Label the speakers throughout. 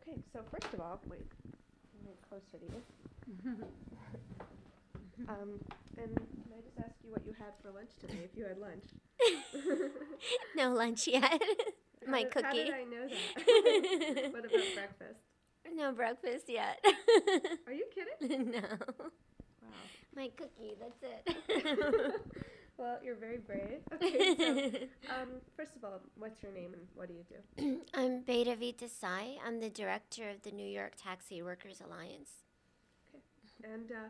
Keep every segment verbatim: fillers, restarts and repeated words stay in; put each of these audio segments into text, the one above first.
Speaker 1: Okay, so first of all, wait, let me get closer to you. um, and can I just ask you what you had for lunch today, if you had lunch?
Speaker 2: No lunch yet.
Speaker 1: How
Speaker 2: My
Speaker 1: did, how
Speaker 2: cookie.
Speaker 1: did I know that? What about breakfast?
Speaker 2: No breakfast yet.
Speaker 1: Are you kidding?
Speaker 2: No.
Speaker 1: Wow.
Speaker 2: My cookie, that's
Speaker 1: Okay.
Speaker 2: it.
Speaker 1: Well, you're very brave. Okay, so um, first of all, what's your name and what do you do?
Speaker 2: I'm Beta Vita Sai. I'm the director of the New York Taxi Workers Alliance.
Speaker 1: Okay. And uh,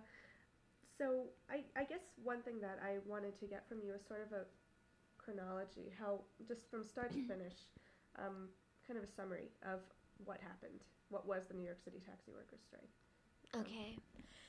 Speaker 1: so I, I guess one thing that I wanted to get from you is sort of a chronology, how just from start to finish, um, kind of a summary of what happened, what was the New York City taxi workers strike. So,
Speaker 2: Okay.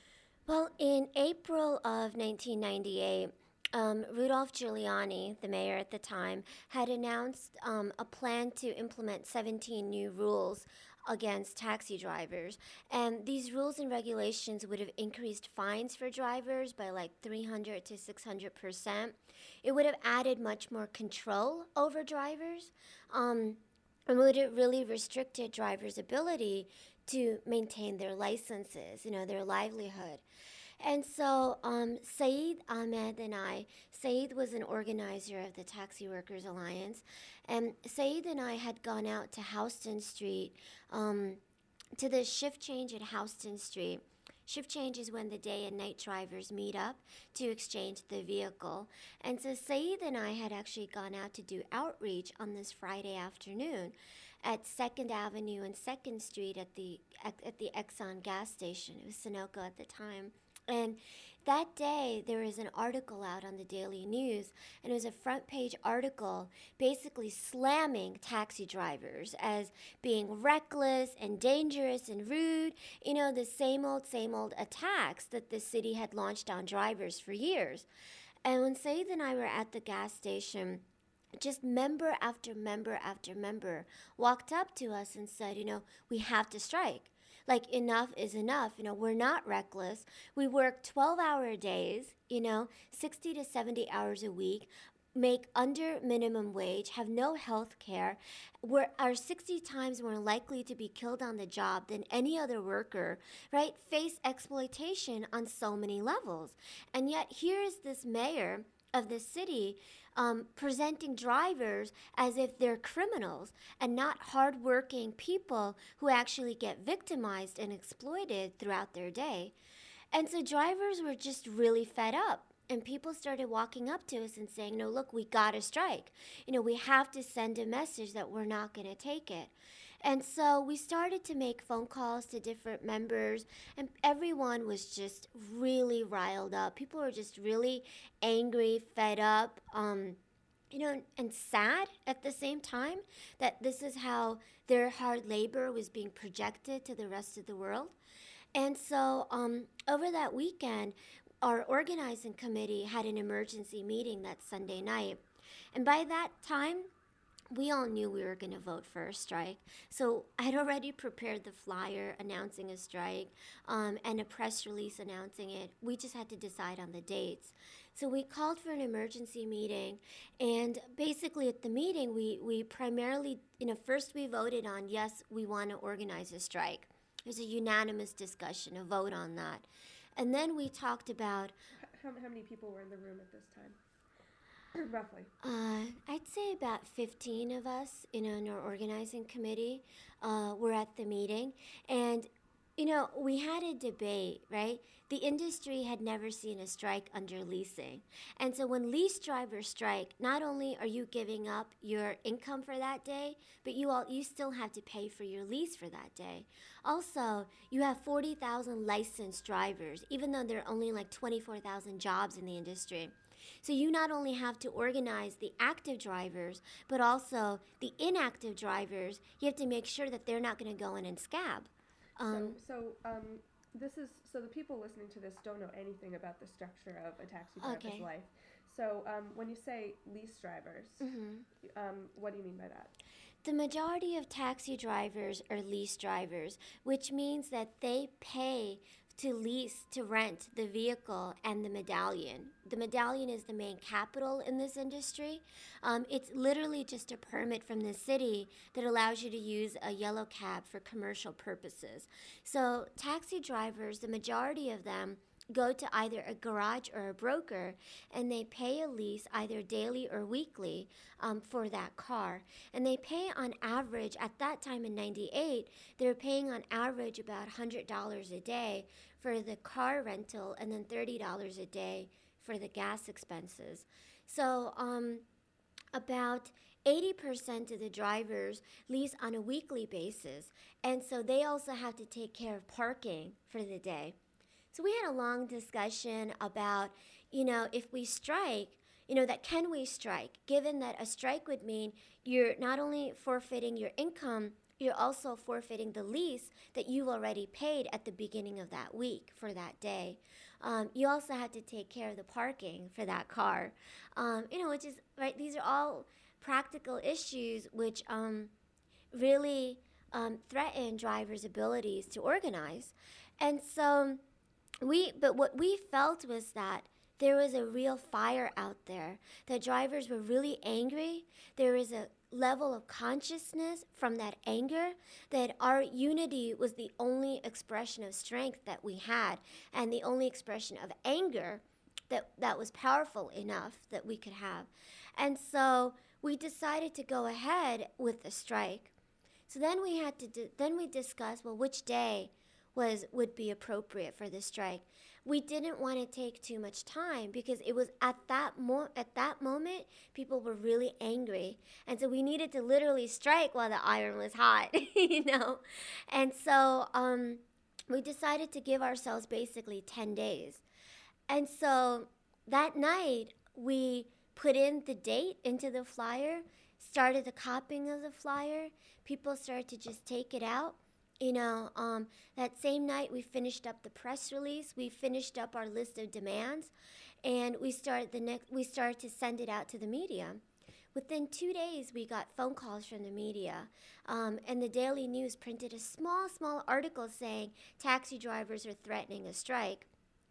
Speaker 2: Well, in April of nineteen ninety-eight, um, Rudolph Giuliani, the mayor at the time, had announced um, a plan to implement seventeen new rules against taxi drivers. And these rules and regulations would have increased fines for drivers by like three hundred to six hundred percent. It would have added much more control over drivers. Um, and would have really restricted drivers' ability to maintain their licenses, you know, their livelihood. And so um, Saeed Ahmed and I, Saeed was an organizer of the Taxi Workers Alliance, and Saeed and I had gone out to Houston Street, um, to the shift change at Houston Street. Shift change is when the day and night drivers meet up to exchange the vehicle. And so Saeed and I had actually gone out to do outreach on this Friday afternoon at second Avenue and second Street at the at the Exxon gas station. It was Sunoco at the time. And that day, there was an article out on the Daily News, and it was a front page article basically slamming taxi drivers as being reckless and dangerous and rude. You know, the same old, same old attacks that the city had launched on drivers for years. And when Saeed and I were at the gas station, just member after member after member walked up to us and said, you know, we have to strike. Like, enough is enough. You know, we're not reckless. We work twelve hour days, you know, sixty to seventy hours a week, make under minimum wage, have no health care. We're are sixty times more likely to be killed on the job than any other worker, right? Face exploitation on so many levels. And yet here is this mayor of the city um, presenting drivers as if they're criminals and not hardworking people who actually get victimized and exploited throughout their day. And so drivers were just really fed up. And people started walking up to us and saying, no, look, we got to strike. You know, we have to send a message that we're not going to take it. And so we started to make phone calls to different members, and everyone was just really riled up. People were just really angry, fed up, um, you know, and sad at the same time that this is how their hard labor was being projected to the rest of the world. And so um, over that weekend, our organizing committee had an emergency meeting that Sunday night. And by that time, we all knew we were going to vote for a strike. So I'd already prepared the flyer announcing a strike um, and a press release announcing it. We just had to decide on the dates. So we called for an emergency meeting, and basically at the meeting, we, we primarily, you know, first we voted on, yes, we want to organize a strike. There's a unanimous discussion, a vote on that. And then we talked about...
Speaker 1: How, how many people were in the room at this time? Roughly.
Speaker 2: Uh, I'd say about fifteen of us, you know, in our organizing committee, uh, were at the meeting. And, you know, we had a debate, right? The industry had never seen a strike under leasing. And so when lease drivers strike, not only are you giving up your income for that day, but you all you still have to pay for your lease for that day. Also, you have forty thousand licensed drivers, even though there are only like twenty-four thousand jobs in the industry. So you not only have to organize the active drivers, but also the inactive drivers. You have to make sure that they're not going to go in and scab. Um,
Speaker 1: so, so um, this is so the people listening to this don't know anything about the structure of a taxi driver's
Speaker 2: okay.
Speaker 1: life. So um, when you say lease drivers,
Speaker 2: Mm-hmm.
Speaker 1: um, what do you mean by that?
Speaker 2: The majority of taxi drivers are lease drivers, which means that they pay to lease, to rent the vehicle and the medallion. The medallion is the main capital in this industry. Um, it's literally just a permit from the city that allows you to use a yellow cab for commercial purposes. So taxi drivers, the majority of them, go to either a garage or a broker, and they pay a lease either daily or weekly um, for that car. And they pay on average, at that time in ninety-eight, they were paying on average about one hundred dollars a day for the car rental, and then thirty dollars a day for the gas expenses. So um, about eighty percent of the drivers lease on a weekly basis, and so they also have to take care of parking for the day. So we had a long discussion about, you know, if we strike, you know, that can we strike, given that a strike would mean you're not only forfeiting your income, you're also forfeiting the lease that you've already paid at the beginning of that week for that day. Um, you also have to take care of the parking for that car, um, you know, which is, right, these are all practical issues which um, really um, threaten drivers' abilities to organize. And so we, but what we felt was that there was a real fire out there, that drivers were really angry. There was a level of consciousness from that anger that our unity was the only expression of strength that we had, and the only expression of anger that, that was powerful enough that we could have. And so we decided to go ahead with the strike. So then we had to, di- then we discussed, well, which day was would be appropriate for the strike. We didn't want to take too much time because it was at that mo- at that moment people were really angry, and so we needed to literally strike while the iron was hot, you know. And so um, we decided to give ourselves basically ten days. And so that night we put in the date into the flyer, started the copying of the flyer. People started to just take it out. You know, um, that same night we finished up the press release. We finished up our list of demands, and we started the next. We started to send it out to the media. Within two days, we got phone calls from the media, um, and the Daily News printed a small, small article saying taxi drivers are threatening a strike.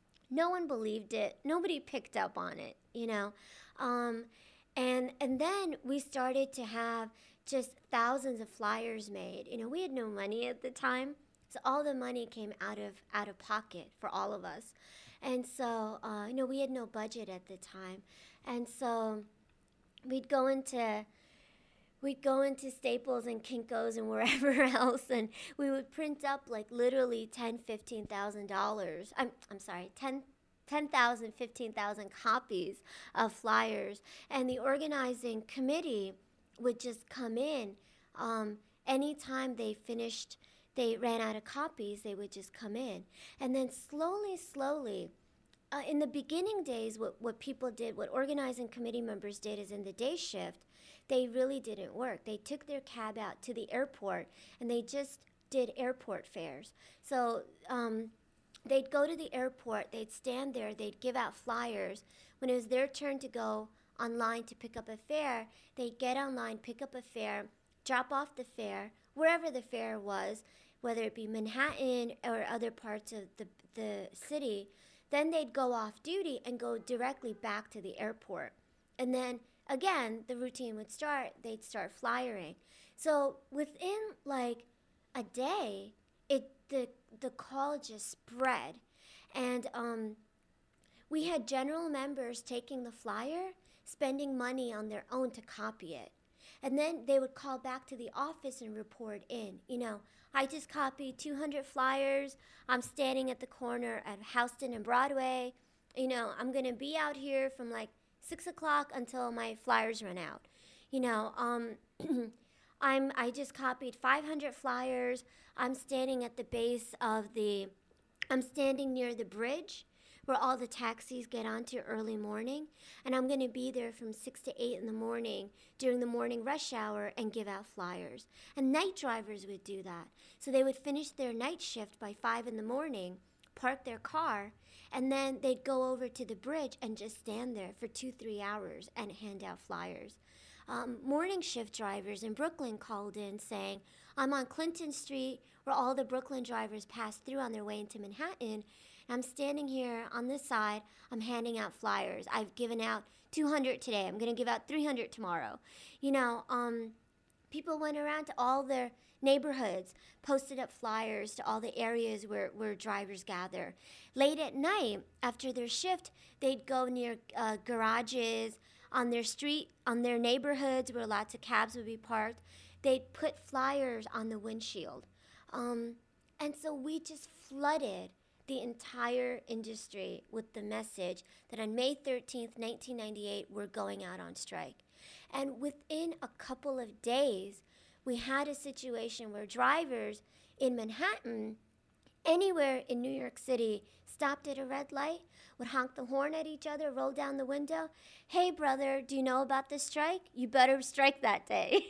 Speaker 2: No one believed it. Nobody picked up on it. You know, um, and and then we started to have just thousands of flyers made. You know, we had no money at the time, so all the money came out of out of pocket for all of us. And so, uh, you know, we had no budget at the time. And so we'd go into we'd go into Staples and Kinko's and wherever else, and we would print up like literally ten, fifteen thousand dollars. I'm I'm sorry, ten ten thousand, fifteen thousand copies of flyers. And the organizing committee would just come in. Um, anytime they finished, they ran out of copies, they would just come in. And then slowly, slowly, uh, in the beginning days, what, what people did, what organizing committee members did is in the day shift, they really didn't work. They took their cab out to the airport, and they just did airport fares. So um, they'd go to the airport, they'd stand there, they'd give out flyers. When it was their turn to go online to pick up a fare, they'd get online, pick up a fare, drop off the fare, wherever the fare was, whether it be Manhattan or other parts of the, the city. Then they'd go off duty and go directly back to the airport. And then, again, the routine would start. They'd start flyering. So within, like, a day, it the, the call just spread. And um, we had general members taking the flyer, spending money on their own to copy it. And then they would call back to the office and report in, you know, I just copied two hundred flyers. I'm standing at the corner at Houston and Broadway. You know, I'm going to be out here from like six o'clock until my flyers run out. You know, um, I'm, I just copied five hundred flyers. I'm standing at the base of the, I'm standing near the bridge where all the taxis get onto early morning, and I'm going to be there from six to eight in the morning during the morning rush hour and give out flyers. And night drivers would do that. So they would finish their night shift by five in the morning, park their car, and then they'd go over to the bridge and just stand there for two, three hours and hand out flyers. um, morning shift drivers in Brooklyn called in saying, I'm on Clinton Street where all the Brooklyn drivers pass through on their way into Manhattan. I'm standing here on this side. I'm handing out flyers. I've given out two hundred today. I'm going to give out three hundred tomorrow. You know, um, people went around to all their neighborhoods, posted up flyers to all the areas where, where drivers gather. Late at night, after their shift, they'd go near uh, garages on their street, on their neighborhoods where lots of cabs would be parked. They'd put flyers on the windshield. Um, and so we just flooded the entire industry with the message that on May thirteenth, nineteen ninety-eight, we're going out on strike. And within a couple of days, we had a situation where drivers in Manhattan, anywhere in New York City, stopped at a red light, would honk the horn at each other, roll down the window. Hey, brother, do you know about the strike? You better strike that day.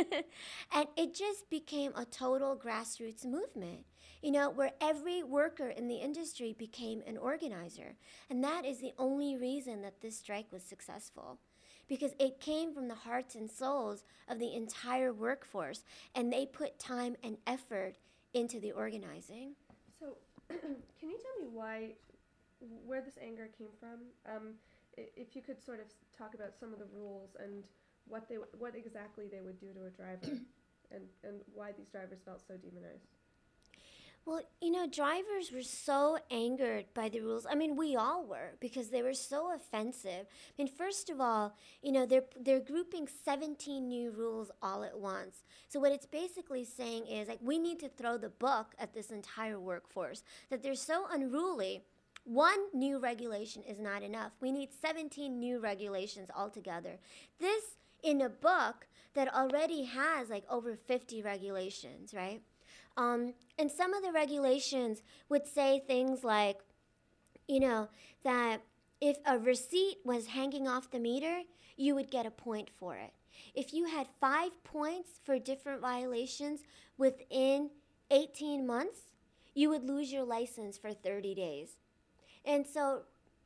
Speaker 2: And it just became a total grassroots movement, you know, where every worker in the industry became an organizer. And that is the only reason that this strike was successful, because it came from the hearts and souls of the entire workforce, and they put time and effort into the organizing.
Speaker 1: So, can you tell me why, where this anger came from? Um, i- if you could sort of s- talk about some of the rules and what they, w- what exactly they would do to a driver, and and why these drivers felt so demonized.
Speaker 2: Well, you know, drivers were so angered by the rules. I mean, we all were, because they were so offensive. I mean, first of all, you know, they're they're grouping seventeen new rules all at once. So what it's basically saying is, like, we need to throw the book at this entire workforce, that they're so unruly. One new regulation is not enough. We need seventeen new regulations altogether. This in a book that already has like over fifty regulations, right? Um, and some of the regulations would say things like, you know, that if a receipt was hanging off the meter, you would get a point for it. If you had five points for different violations within eighteen months, you would lose your license for thirty days. And so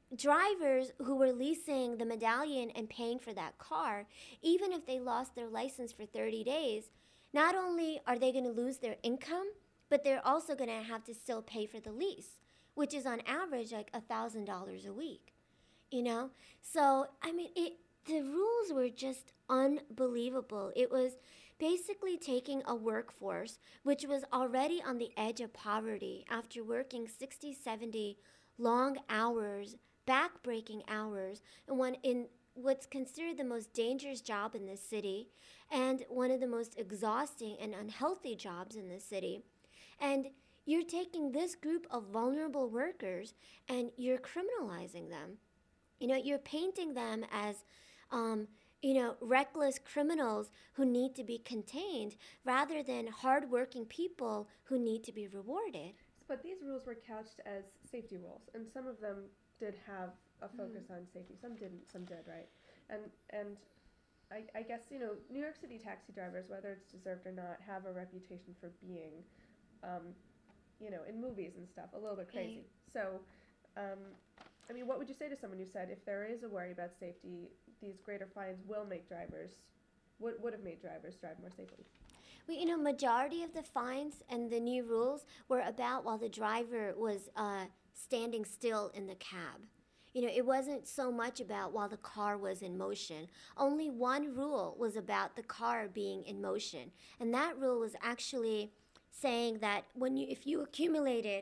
Speaker 2: drivers who were leasing the medallion and paying for that car, even if they lost their license for thirty days, not only are they going to lose their income, but they're also going to have to still pay for the lease, which is on average like one thousand dollars a week, you know? So, I mean, it, the rules were just unbelievable. It was basically taking a workforce which was already on the edge of poverty after working sixty, seventy long hours, back-breaking hours, and one in what's considered the most dangerous job in this city, and one of the most exhausting and unhealthy jobs in this city. And you're taking this group of vulnerable workers and you're criminalizing them. You know, you're painting them as, um, you know, reckless criminals who need to be contained rather than hardworking people who need to be rewarded.
Speaker 1: But these rules were couched as safety rules, and some of them did have a focus on safety. Some didn't, some did, right? And and I, I guess, you know, New York City taxi drivers, whether it's deserved or not, have a reputation for being, um, you know, in movies and stuff, a little bit crazy.
Speaker 2: Right.
Speaker 1: So, um, I mean, what would you say to someone who said if there is a worry about safety, these greater fines will make drivers, would, would have made drivers drive more safely?
Speaker 2: Well, you know, majority of the fines and the new rules were about while the driver was uh, standing still in the cab. You know, it wasn't so much about while the car was in motion. Only one rule was about the car being in motion. And that rule was actually saying that when you, if you accumulated,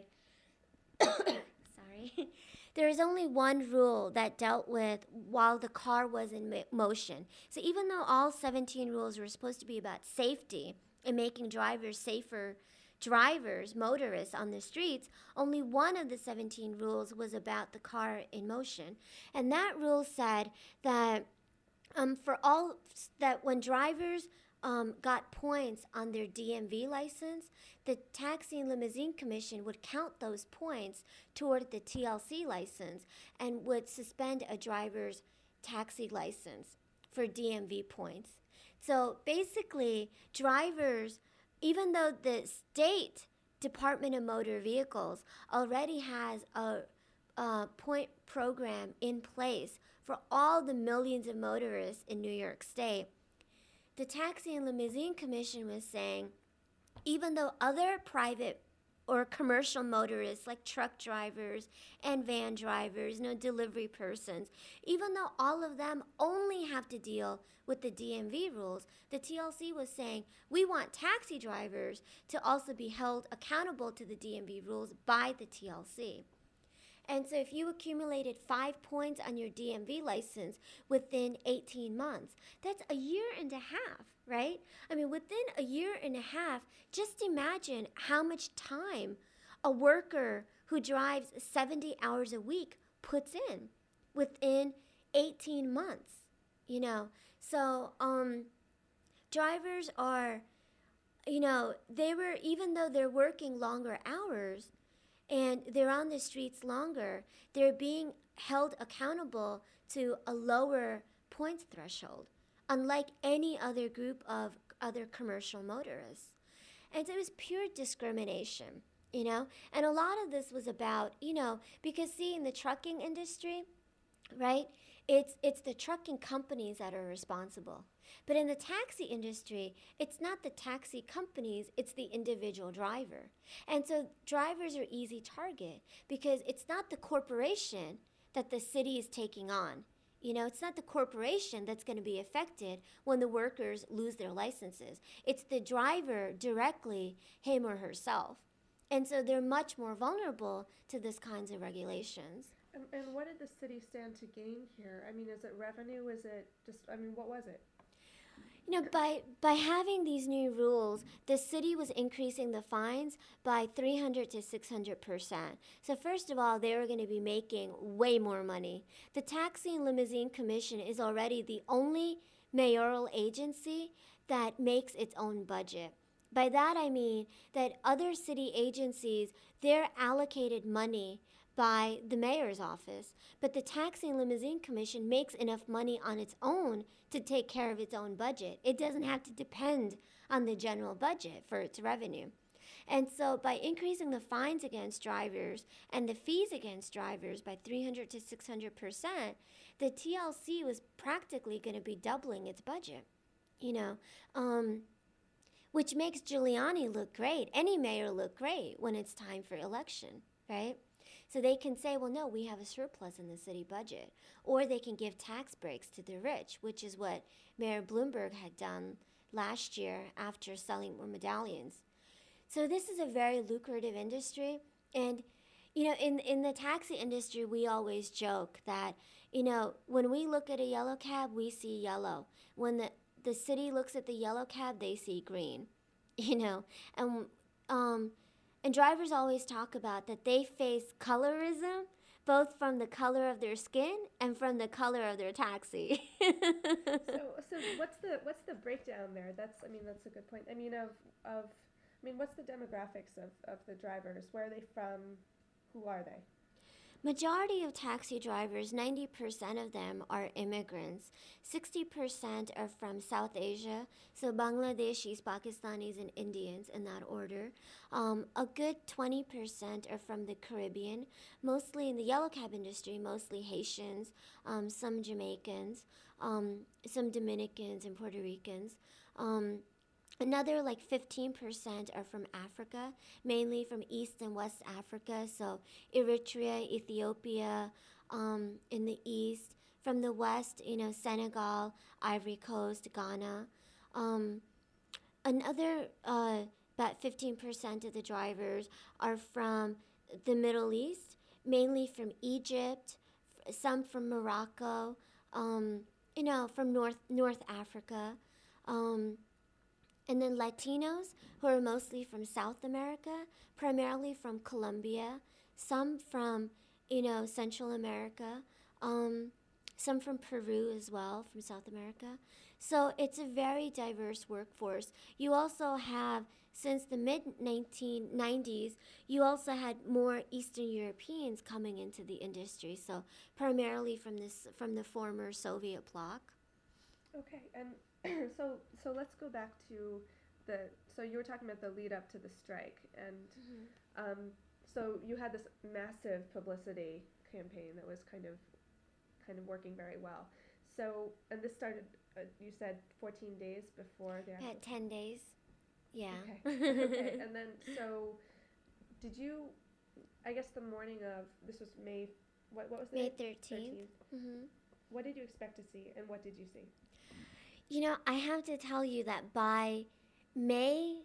Speaker 2: sorry, there is only one rule that dealt with while the car was in mo- motion. So even though all seventeen rules were supposed to be about safety and making drivers safer drivers, motorists on the streets, only one of the seventeen rules was about the car in motion. And that rule said that um, for all, that when drivers um, got points on their D M V license, the Taxi and Limousine Commission would count those points toward the T L C license and would suspend a driver's taxi license for D M V points. So basically, drivers, even though the state Department of Motor Vehicles already has a, a point program in place for all the millions of motorists in New York State, the Taxi and Limousine Commission was saying, even though other private or commercial motorists like truck drivers and van drivers, you know, delivery persons, even though all of them only have to deal with the D M V rules, the T L C was saying we want taxi drivers to also be held accountable to the D M V rules by the T L C. And so if you accumulated five points on your D M V license within eighteen months, that's a year and a half, right? I mean, within a year and a half, just imagine how much time a worker who drives seventy hours a week puts in within eighteen months, you know? So um, drivers are, you know, they were, even though they're working longer hours, and they're on the streets longer, they're being held accountable to a lower points threshold, unlike any other group of other commercial motorists. And so it was pure discrimination, you know? And a lot of this was about, you know, because see, in the trucking industry, right, it's, it's the trucking companies that are responsible. But in the taxi industry, it's not the taxi companies, it's the individual driver. And so drivers are easy target because it's not the corporation that the city is taking on. You know, it's not the corporation that's going to be affected when the workers lose their licenses. It's the driver directly, him or herself. And so they're much more vulnerable to this kinds of regulations.
Speaker 1: And, and what did the city stand to gain here? I mean, is it revenue? Is it just, I mean, what was it?
Speaker 2: You know, by, by having these new rules, the city was increasing the fines by three hundred to six hundred percent. So first of all, they were going to be making way more money. The Taxi and Limousine Commission is already the only mayoral agency that makes its own budget. By that I mean that other city agencies, they're allocated money by the mayor's office, but the Taxi and Limousine Commission makes enough money on its own to take care of its own budget. It doesn't have to depend on the general budget for its revenue. And so by increasing the fines against drivers and the fees against drivers by three hundred to six hundred percent, the T L C was practically going to be doubling its budget, you know, um, which makes Giuliani look great, any mayor look great when it's time for election, right? So they can say, well, no, we have a surplus in the city budget. Or they can give tax breaks to the rich, which is what Mayor Bloomberg had done last year after selling more medallions. So this is a very lucrative industry. And, you know, in, in the taxi industry, we always joke that, you know, when we look at a yellow cab, we see yellow. When the, the city looks at the yellow cab, they see green, you know. And, um... And drivers always talk about that they face colorism, both from the color of their skin and from the color of their taxi.
Speaker 1: so, so what's the what's the breakdown there? That's, I mean, that's a good point. I mean, of of, I mean, what's the demographics of, of the drivers? Where are they from? Who are they?
Speaker 2: Majority of taxi drivers, ninety percent of them are immigrants. sixty percent are from South Asia, so Bangladeshis, Pakistanis, and Indians in that order. Um, a good twenty percent are from the Caribbean, mostly in the yellow cab industry, mostly Haitians, um, some Jamaicans, um, some Dominicans and Puerto Ricans. Um, Another like fifteen percent are from Africa, mainly from East and West Africa, so Eritrea, Ethiopia, um, in the East. From the West, you know, Senegal, Ivory Coast, Ghana. Um, another, uh, about fifteen percent of the drivers are from the Middle East, mainly from Egypt, f- some from Morocco, um, you know, from North, North Africa. Um, And then Latinos, who are mostly from South America, primarily from Colombia, some from, you know, Central America, um, some from Peru as well, from South America. So it's a very diverse workforce. You also have, since the mid nineteen nineties, you also had more Eastern Europeans coming into the industry, so primarily from this from the former Soviet bloc.
Speaker 1: Okay, and so so let's go back to the, so you were talking about the lead up to the strike, and
Speaker 2: Mm-hmm.
Speaker 1: um, so you had this massive publicity campaign that was kind of kind of working very well. So, and this started uh, you said fourteen days before the actual.
Speaker 2: At ten days. Yeah.
Speaker 1: Okay. Okay. And then, so did you, I guess the morning of, this was May, what, what was the
Speaker 2: May
Speaker 1: date?
Speaker 2: thirteenth. Mm-hmm.
Speaker 1: What did you expect to see, and what did you see?
Speaker 2: You know, I have to tell you that by May,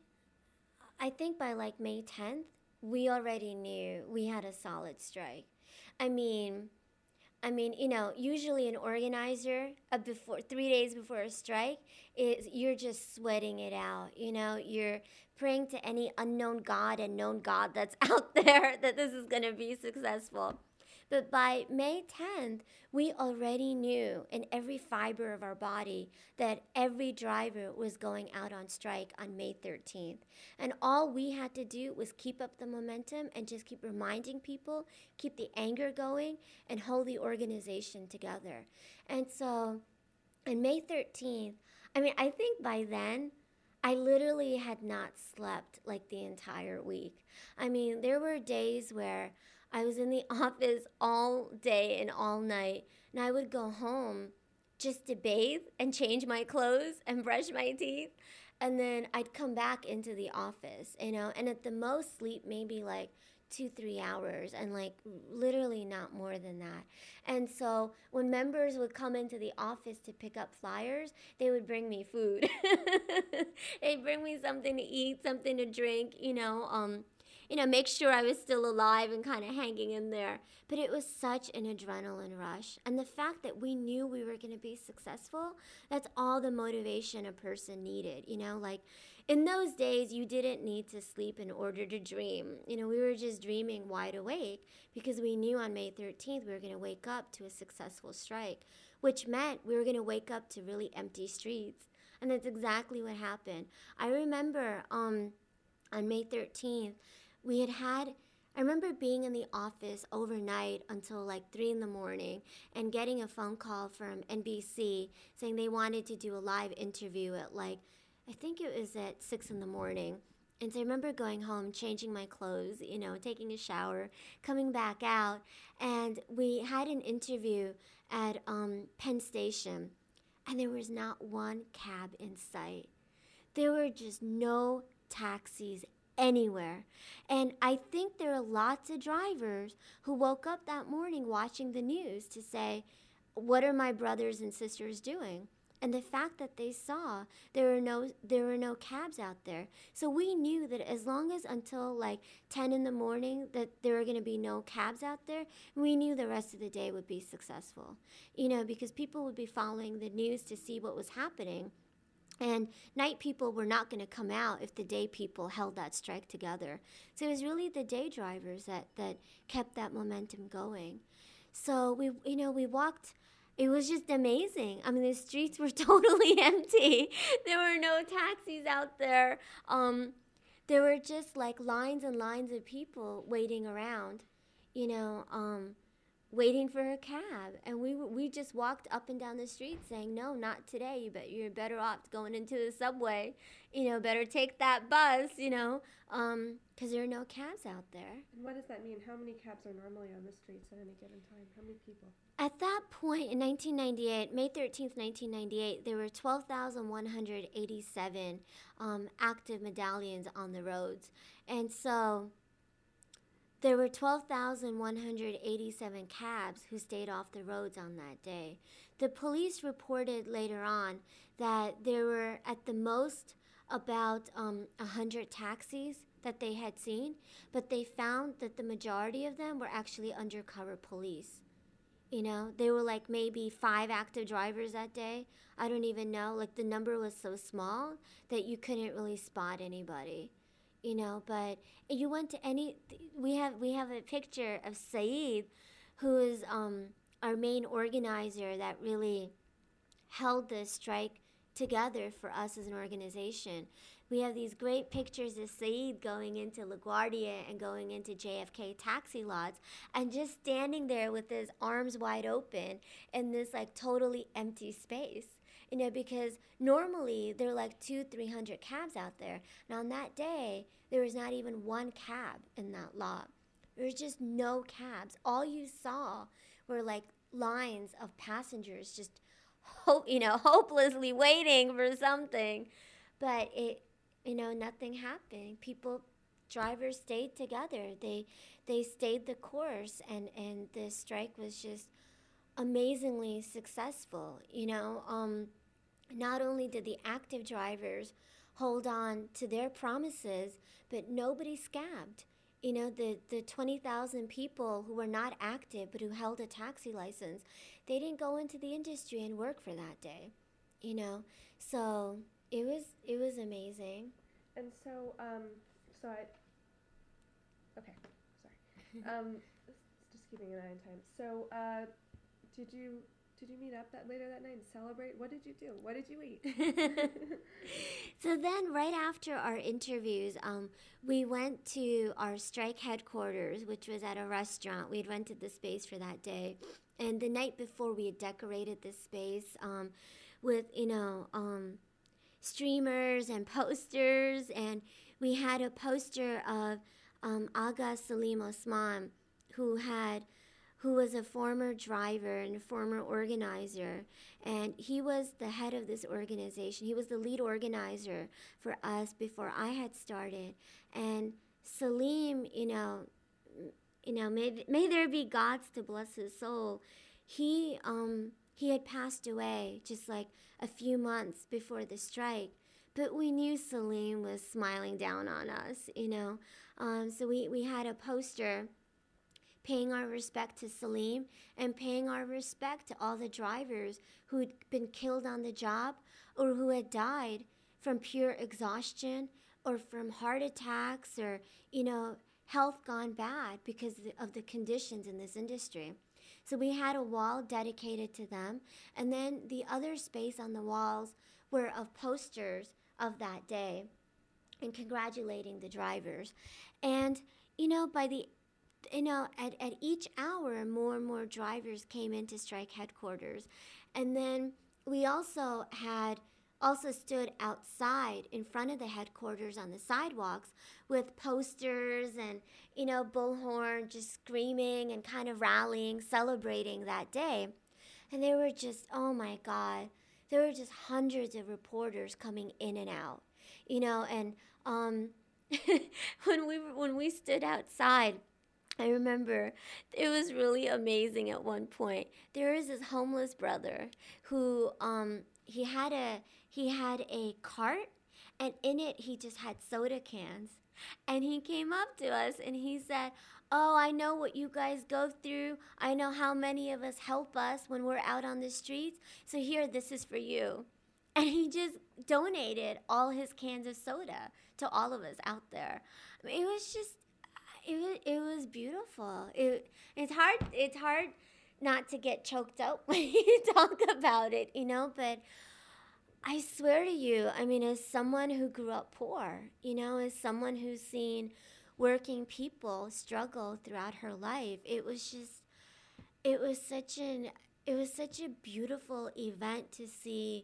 Speaker 2: I think by like May tenth, we already knew we had a solid strike. I mean, I mean, you know, usually an organizer uh, before three days before a strike is you're just sweating it out. You know, you're praying to any unknown god and known god that's out there that this is going to be successful. But by May tenth, we already knew in every fiber of our body that every driver was going out on strike on May thirteenth. And all we had to do was keep up the momentum and just keep reminding people, keep the anger going, and hold the organization together. And so on May thirteenth, I mean, I think by then, I literally had not slept like the entire week. I mean, there were days where I was in the office all day and all night, and I would go home just to bathe and change my clothes and brush my teeth, and then I'd come back into the office, you know, and at the most sleep maybe like two, three hours, and like literally not more than that. And so when members would come into the office to pick up flyers, they would bring me food. They'd bring me something to eat, something to drink, you know, um, you know, make sure I was still alive and kind of hanging in there. But it was such an adrenaline rush. And the fact that we knew we were going to be successful, that's all the motivation a person needed. You know, like in those days, you didn't need to sleep in order to dream. You know, we were just dreaming wide awake because we knew on May thirteenth we were going to wake up to a successful strike, which meant we were going to wake up to really empty streets. And that's exactly what happened. I remember um, on May thirteenth, we had had, I remember being in the office overnight until like three in the morning and getting a phone call from N B C saying they wanted to do a live interview at like, I think it was at six in the morning. And so I remember going home, changing my clothes, you know, taking a shower, coming back out, and we had an interview at um, Penn Station, and there was not one cab in sight. There were just no taxis anywhere. And I think there are lots of drivers who woke up that morning watching the news to say, what are my brothers and sisters doing? And the fact that they saw there were no there were no cabs out there. So we knew that as long as until like ten in the morning that there were going to be no cabs out there, we knew the rest of the day would be successful. You know, because people would be following the news to see what was happening. And night people were not going to come out if the day people held that strike together. So it was really the day drivers that, that kept that momentum going. So we, you know, we walked. It was just amazing. I mean, the streets were totally empty. There were no taxis out there. Um, there were just like lines and lines of people waiting around, you know, um, waiting for a cab. And we we just walked up and down the street saying, no, not today. You bet you're better off going into the subway. You know, better take that bus, you know, um, because there are no cabs out there.
Speaker 1: And what does that mean? How many cabs are normally on the streets at any given time? How many people?
Speaker 2: At that point in nineteen ninety-eight, May thirteenth, nineteen ninety-eight, there were twelve thousand one hundred eighty-seven um, active medallions on the roads. And so there were twelve thousand one hundred eighty-seven cabs who stayed off the roads on that day. The police reported later on that there were at the most about um, one hundred taxis that they had seen, but they found that the majority of them were actually undercover police. You know, they were like maybe five active drivers that day. I don't even know. Like the number was so small that you couldn't really spot anybody. You know, but you went to any. We have we have a picture of Saeed, who is um, our main organizer that really held the strike together for us as an organization. We have these great pictures of Saeed going into LaGuardia and going into J F K taxi lots and just standing there with his arms wide open in this like totally empty space. You know, because normally there are like two, three hundred cabs out there. And on that day, there was not even one cab in that lot. There was just no cabs. All you saw were like lines of passengers just hope, you know, hopelessly waiting for something. But it, you know, nothing happened. People, drivers stayed together. They, they stayed the course, and and the strike was just amazingly successful. You know, um, not only did the active drivers hold on to their promises, but nobody scabbed. You know, the, the twenty thousand people who were not active but who held a taxi license, they didn't go into the industry and work for that day. You know, so it was it was amazing.
Speaker 1: And so, um, so I, okay, sorry. Um, just keeping an eye on time. So, uh, did you did you meet up that later that night and celebrate? What did you do? What did you eat?
Speaker 2: So then, right after our interviews, um, we went to our strike headquarters, which was at a restaurant. We had rented the space for that day, and the night before, we had decorated this space um, with, you know, um, streamers and posters, and we had a poster of um, Aga Salim Osman, who had who was a former driver and a former organizer, and he was the head of this organization. He was the lead organizer for us before I had started. And Salim, you know, you know, may, may there be gods to bless his soul. He um he had passed away just like a few months before the strike, but we knew Salim was smiling down on us, you know. Um, so we, we had a poster paying our respect to Salim and paying our respect to all the drivers who had been killed on the job or who had died from pure exhaustion or from heart attacks or, you know, health gone bad because of the conditions in this industry. So we had a wall dedicated to them, and then the other space on the walls were of posters of that day and congratulating the drivers. And, you know, by the you know, at, at each hour, more and more drivers came into strike headquarters. And then we also had also stood outside in front of the headquarters on the sidewalks with posters and, you know, bullhorn just screaming and kind of rallying, celebrating that day. And there were just, oh my God, there were just hundreds of reporters coming in and out, you know, and um, when we when we stood outside, I remember it was really amazing at one point. There was this homeless brother who um he had a he had a cart, and in it he just had soda cans. And he came up to us and he said, "Oh, I know what you guys go through. I know how many of us help us when we're out on the streets. So here, this is for you." And he just donated all his cans of soda to all of us out there. I mean, it was just it was it was beautiful. It it's hard it's hard not to get choked up when you talk about it, you know, but I swear to you, I mean, as someone who grew up poor, you know, as someone who's seen working people struggle throughout her life, it was just it was such an it was such a beautiful event to see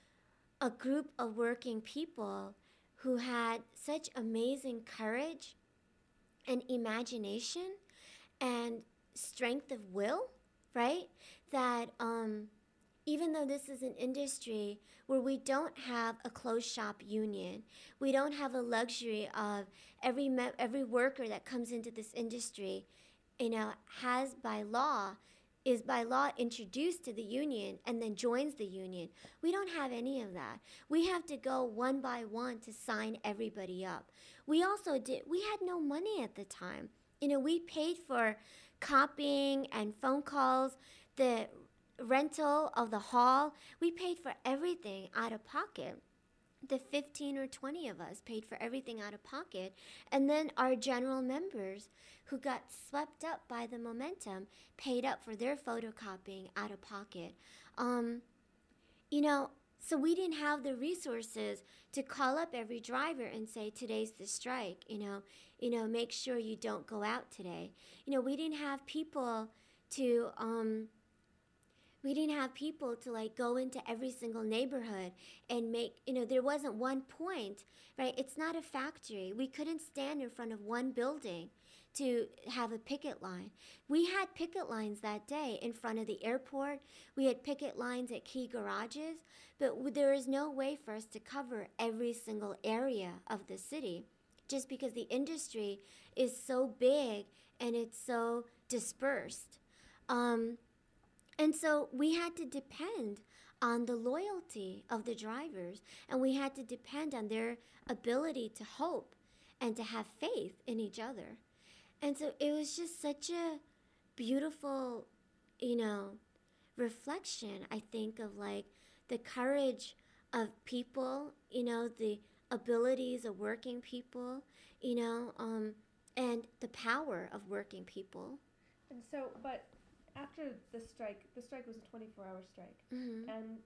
Speaker 2: a group of working people who had such amazing courage and imagination and strength of will, right? That um, even though this is an industry where we don't have a closed shop union, we don't have a luxury of every me- every worker that comes into this industry, you know, has by law is by law introduced to the union and then joins the union. We don't have any of that. We have to go one by one to sign everybody up. We also did, we had no money at the time. You know, we paid for copying and phone calls, the rental of the hall. We paid for everything out of pocket. The fifteen or twenty of us paid for everything out of pocket. And then our general members who got swept up by the momentum paid up for their photocopying out of pocket. Um, you know, so we didn't have the resources to call up every driver and say, today's the strike, you know, you know, make sure you don't go out today. You know, we didn't have people to, um, We didn't have people to like go into every single neighborhood and make, you know, there wasn't one point, right? It's not a factory. We couldn't stand in front of one building to have a picket line. We had picket lines that day in front of the airport. We had picket lines at key garages, but w- there is no way for us to cover every single area of the city just because the industry is so big and it's so dispersed. Um, and so we had to depend on the loyalty of the drivers, and we had to depend on their ability to hope and to have faith in each other. And so it was just such a beautiful, you know, reflection, I think, of like the courage of people, you know, the abilities of working people, you know, um, and the power of working people.
Speaker 1: And so, but after the strike, the strike was a twenty-four hour strike,
Speaker 2: Mm-hmm.
Speaker 1: and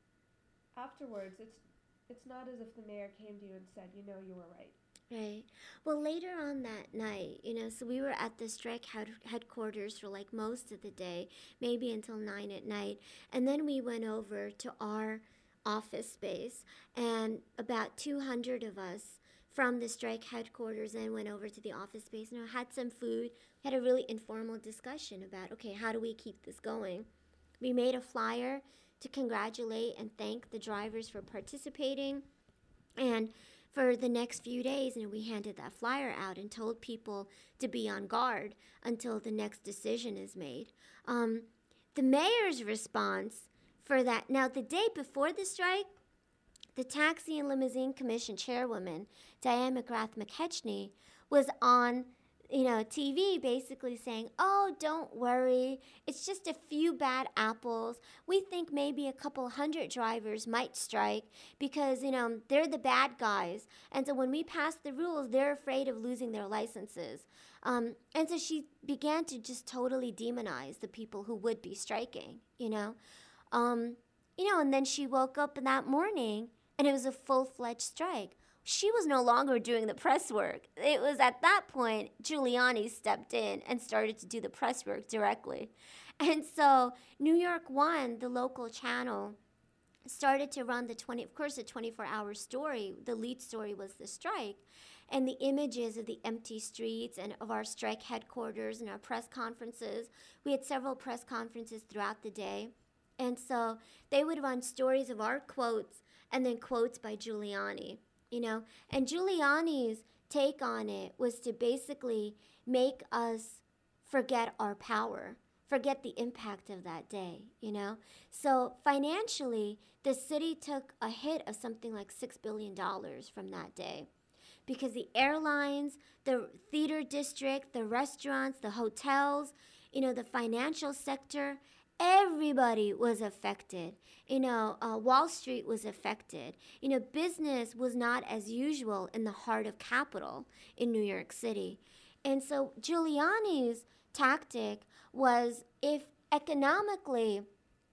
Speaker 1: afterwards, it's it's not as if the mayor came to you and said, you know, you were right.
Speaker 2: Right. Well, later on that night, you know, so we were at the strike head- headquarters for like most of the day, maybe until nine at night. And then we went over to our office space, and about two hundred of us from the strike headquarters then went over to the office space, you know, had some food, had a really informal discussion about, okay, how do we keep this going? We made a flyer to congratulate and thank the drivers for participating. And for the next few days, you know, we handed that flyer out and told people to be on guard until the next decision is made. Um, the mayor's response for that, now the day before the strike, the Taxi and Limousine Commission chairwoman, Diane McGrath McKechnie, was on, you know, T V basically saying, oh, don't worry, it's just a few bad apples. We think maybe a couple hundred drivers might strike because, you know, they're the bad guys. And so when we pass the rules, they're afraid of losing their licenses. Um, and so she began to just totally demonize the people who would be striking, you know. Um, you know, and then she woke up that morning and it was a full-fledged strike. She was no longer doing the press work. It was at that point Giuliani stepped in and started to do the press work directly. And so New York One, the local channel, started to run the twenty, of course, the twenty-four hour story. The lead story was the strike. And the images of the empty streets and of our strike headquarters and our press conferences. We had several press conferences throughout the day. And so they would run stories of our quotes and then quotes by Giuliani, you know. And Giuliani's take on it was to basically make us forget our power, forget the impact of that day, you know. So financially, the city took a hit of something like six billion dollars from that day because the airlines, the theater district, the restaurants, the hotels, you know, the financial sector, everybody was affected. You know, uh, Wall Street was affected. You know, business was not as usual in the heart of capital in New York City. And so Giuliani's tactic was if economically,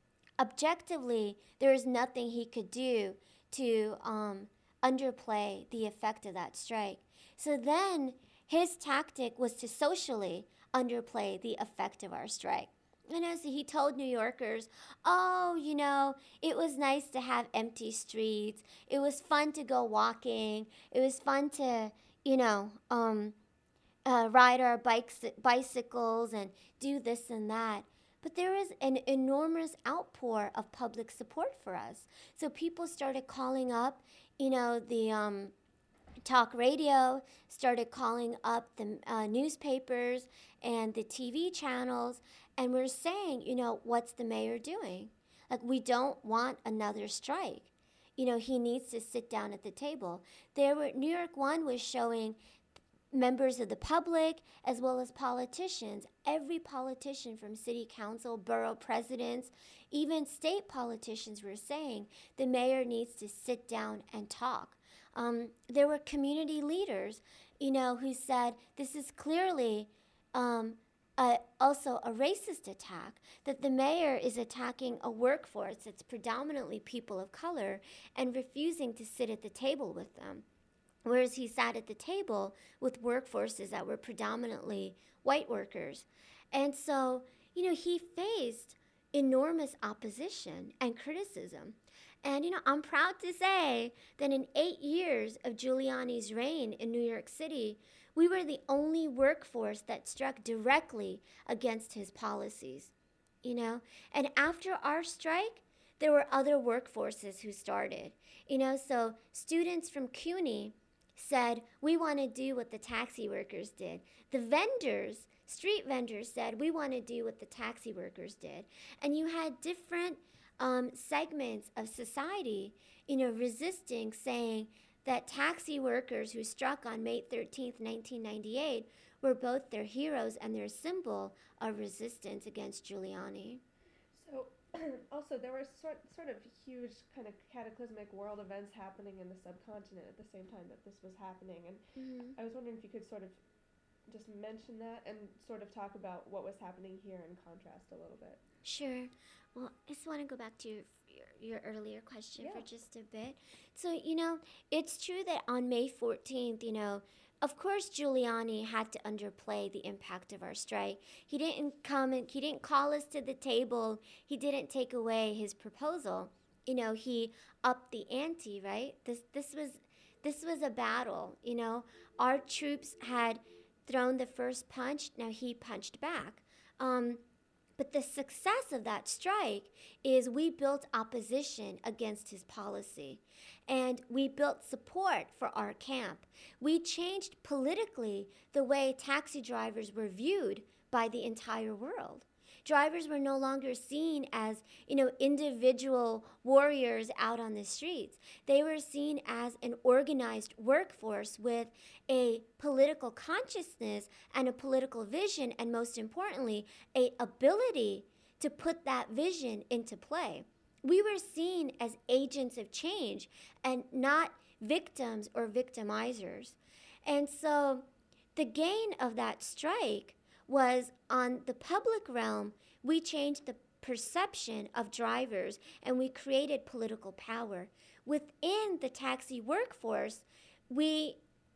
Speaker 2: objectively, there is nothing he could do to um, underplay the effect of that strike. So then his tactic was to socially underplay the effect of our strike. And as he told New Yorkers, oh, you know, it was nice to have empty streets. It was fun to go walking. It was fun to, you know, um, uh, ride our bikes, bicycles and do this and that. But there was an enormous outpour of public support for us. So people started calling up, you know, the um, talk radio, started calling up the uh, newspapers and the T V channels, and we're saying, you know, what's the mayor doing? Like, we don't want another strike. You know, he needs to sit down at the table. There were, New York One was showing members of the public as well as politicians, every politician from city council, borough presidents, even state politicians were saying the mayor needs to sit down and talk. Um, there were community leaders, you know, who said this is clearly um, a, also a racist attack, that the mayor is attacking a workforce that's predominantly people of color and refusing to sit at the table with them. Whereas he sat at the table with workforces that were predominantly white workers. And so, you know, he faced, enormous opposition and criticism. And, you know, I'm proud to say that in eight years of Giuliani's reign in New York City, we were the only workforce that struck directly against his policies, you know. And after our strike, there were other workforces who started, you know. So students from CUNY said, we want to do what the taxi workers did. The vendors, street vendors said, we want to do what the taxi workers did. And you had different um, segments of society, you know, resisting, saying that taxi workers who struck on May thirteenth, nineteen ninety-eight, were both their heroes and their symbol of resistance against Giuliani.
Speaker 1: So, also, there were sort, sort of huge kind of cataclysmic world events happening in the subcontinent at the same time that this was happening. And
Speaker 2: Mm-hmm.
Speaker 1: I was wondering if you could sort of just mention that and sort of talk about what was happening here in contrast a little bit.
Speaker 2: Sure. Well, I just want to go back to your, your, your earlier question
Speaker 1: Yeah.
Speaker 2: for just a bit. So, you know, it's true that on May fourteenth, you know, of course, Giuliani had to underplay the impact of our strike. He didn't come and he didn't call us to the table. He didn't take away his proposal. You know, he upped the ante, right? This this was this was a battle, you know. Our troops had thrown the first punch, now he punched back. Um, but the success of that strike is we built opposition against his policy, and we built support for our camp. We changed politically the way taxi drivers were viewed by the entire world. Drivers were no longer seen as, you know, individual warriors out on the streets. They were seen as an organized workforce with a political consciousness and a political vision, and most importantly, a ability to put that vision into play. We were seen as agents of change and not victims or victimizers. And so the gain of that strike was on the public realm. We changed the perception of drivers and we created political power. Within the taxi workforce, we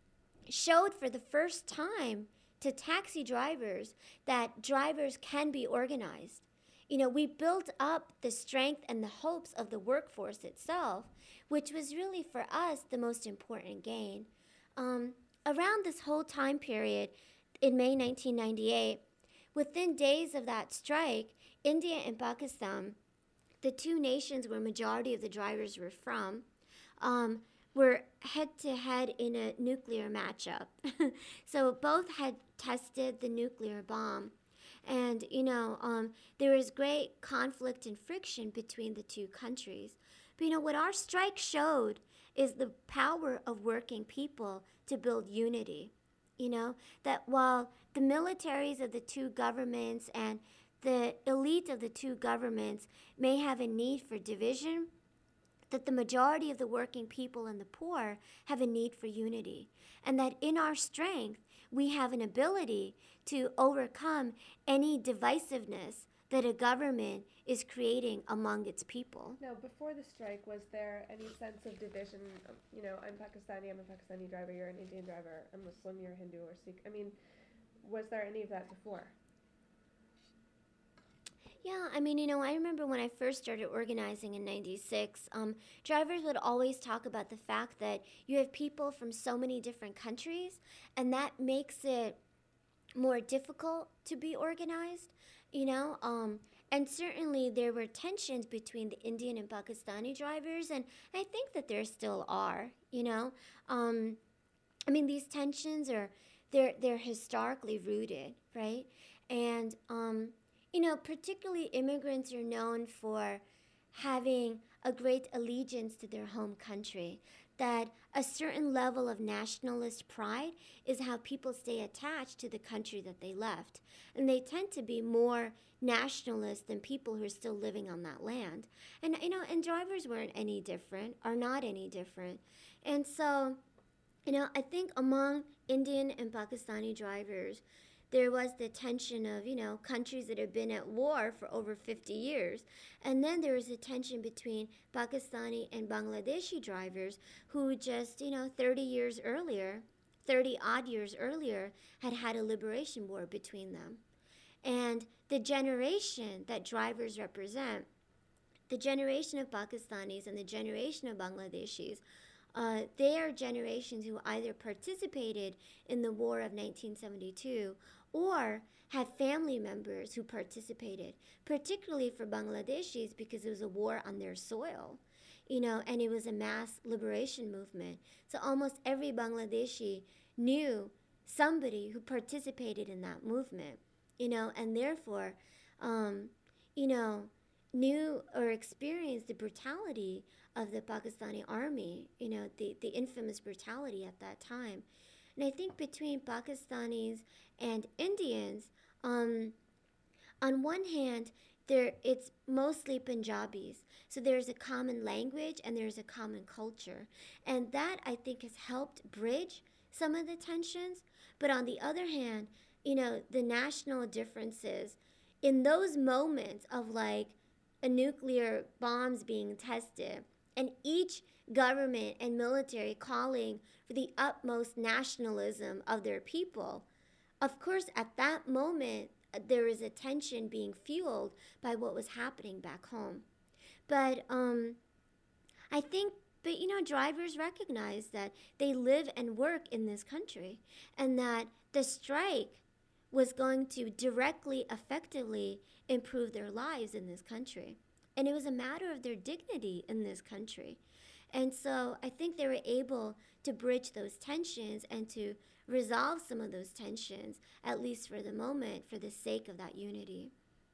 Speaker 2: showed for the first time to taxi drivers that drivers can be organized. You know, we built up the strength and the hopes of the workforce itself, which was really for us the most important gain. Um, around this whole time period, in May nineteen ninety-eight, within days of that strike, India and Pakistan, the two nations where majority of the drivers were from, um, were head-to-head in a nuclear matchup. So both had tested the nuclear bomb. And, you know, um, there was great conflict and friction between the two countries. But, you know, what our strike showed is the power of working people to build unity. You know, that while the militaries of the two governments and the elite of the two governments may have a need for division, that the majority of the working people and the poor have a need for unity. And that in our strength, we have an ability to overcome any divisiveness that a government is creating among its people.
Speaker 1: Now, before the strike, was there any sense of division? Of, you know, I'm Pakistani, I'm a Pakistani driver, you're an Indian driver, I'm Muslim, you're Hindu or Sikh. I mean, was there any of that before?
Speaker 2: Yeah, I mean, you know, I remember when I first started organizing in ninety-six, um, drivers would always talk about the fact that you have people from so many different countries, and that makes it more difficult to be organized, you know. Um, and certainly there were tensions between the Indian and Pakistani drivers, and I think that there still are, you know. Um, I mean, these tensions are, they're, they're historically rooted, right? And, um, you know, particularly immigrants are known for having a great allegiance to their home country, that a certain level of nationalist pride is how people stay attached to the country that they left. And they tend to be more nationalist than people who are still living on that land. And, you know, and drivers weren't any different, are not any different. And so, you know, I think among Indian and Pakistani drivers, there was the tension of, you know, countries that have been at war for over fifty years. And then there was a tension between Pakistani and Bangladeshi drivers who just, you know, thirty years earlier, thirty odd years earlier, had had a liberation war between them. And the generation that drivers represent, the generation of Pakistanis and the generation of Bangladeshis, uh, they are generations who either participated in the war of nineteen seventy-two or had family members who participated, particularly for Bangladeshis because it was a war on their soil, you know, and it was a mass liberation movement. So almost every Bangladeshi knew somebody who participated in that movement, you know, and therefore, um, you know, knew or experienced the brutality of the Pakistani army, you know, the, the infamous brutality at that time. And I think between Pakistanis and Indians, um, on one hand, there it's mostly Punjabis. So there's a common language and there's a common culture. And that I think has helped bridge some of the tensions. But on the other hand, you know, the national differences in those moments of like a nuclear bombs being tested and each government and military calling for the utmost nationalism of their people, of course, at that moment, there is a tension being fueled by what was happening back home. But um, I think, but you know, drivers recognize that they live and work in this country and that the strike was going to directly, effectively improve their lives in this country. And it was a matter of their dignity in this country. And so I think they were able to bridge those tensions and to resolve some of those tensions, at least for the moment, for the sake of that unity.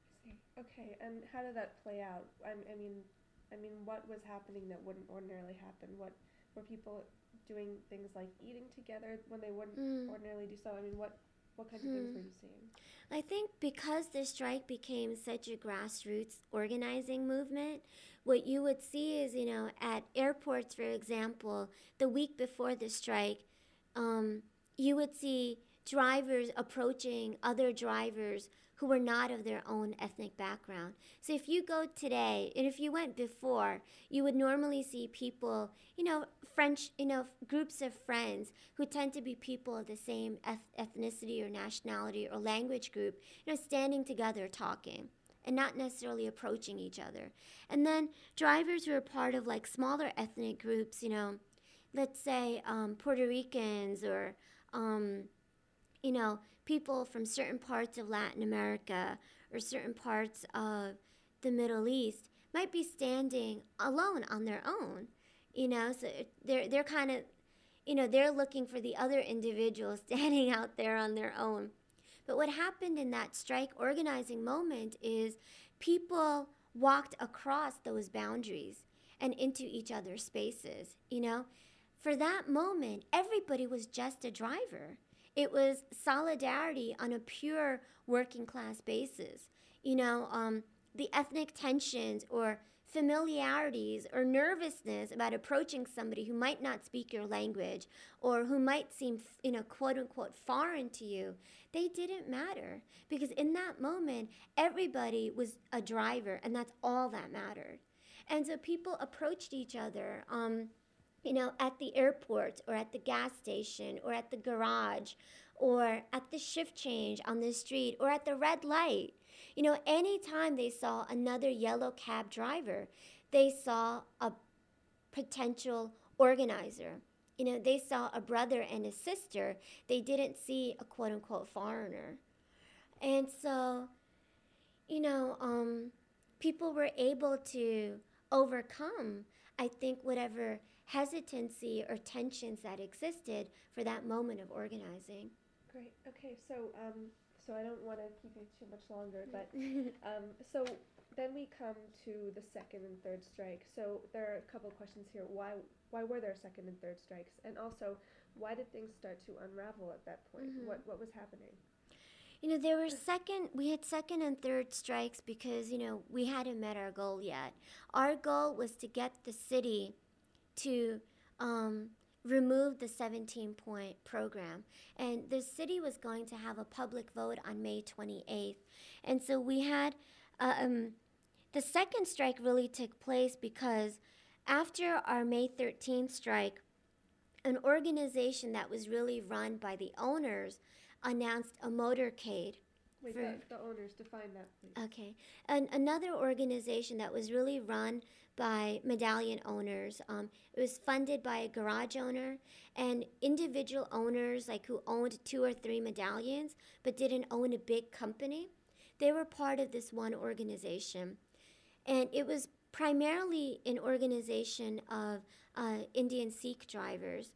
Speaker 1: Okay, and how did that play out? I, I mean, I mean, what was happening that wouldn't ordinarily happen? What were people doing things like eating together when they wouldn't mm. ordinarily do so? I mean, what what kinds mm. of things were you seeing?
Speaker 2: I think because the strike became such a grassroots organizing movement, what you would see is, you know, at airports, for example, the week before the strike, um, you would see drivers approaching other drivers who were not of their own ethnic background. So if you go today, and if you went before, you would normally see people, you know, French, you know, groups of friends who tend to be people of the same eth- ethnicity or nationality or language group, you know, standing together talking and not necessarily approaching each other. And then drivers who are part of like smaller ethnic groups, you know, let's say um, Puerto Ricans or, um, you know, people from certain parts of Latin America or certain parts of the Middle East might be standing alone on their own, you know, so they're, they're kind of, you know, they're looking for the other individuals standing out there on their own. But what happened in that strike organizing moment is people walked across those boundaries and into each other's spaces, you know. For that moment, everybody was just a driver. It was solidarity on a pure working class basis. You know, um, the ethnic tensions or familiarities or nervousness about approaching somebody who might not speak your language or who might seem, you know, quote unquote foreign to you, they didn't matter because in that moment, everybody was a driver and that's all that mattered. And so people approached each other, um, you know, at the airport or at the gas station or at the garage or at the shift change on the street or at the red light. You know, anytime they saw another yellow cab driver, they saw a potential organizer. You know, they saw a brother and a sister. They didn't see a quote-unquote foreigner. And so, you know, um, people were able to overcome, I think, whatever hesitancy or tensions that existed for that moment of organizing.
Speaker 1: Great. Okay, so um, so I don't want to keep you too much longer, but um, so then we come to the second and third strike. So there are a couple of questions here. Why why were there second and third strikes? And also, why did things start to unravel at that point? Mm-hmm. What what was happening?
Speaker 2: You know, there were second, we had second and third strikes because, you know, we hadn't met our goal yet. Our goal was to get the city to um, remove the seventeen-point program. And the city was going to have a public vote on May twenty-eighth. And so we had, uh, um, the second strike really took place because after our May thirteenth strike, an organization that was really run by the owners announced a motorcade
Speaker 1: Wait,
Speaker 2: For
Speaker 1: the, the owners, define that, please.
Speaker 2: Okay. And another organization that was really run by medallion owners. Um, it was funded by a garage owner and individual owners, like who owned two or three medallions but didn't own a big company. They were part of this one organization. And it was primarily an organization of uh, Indian Sikh drivers.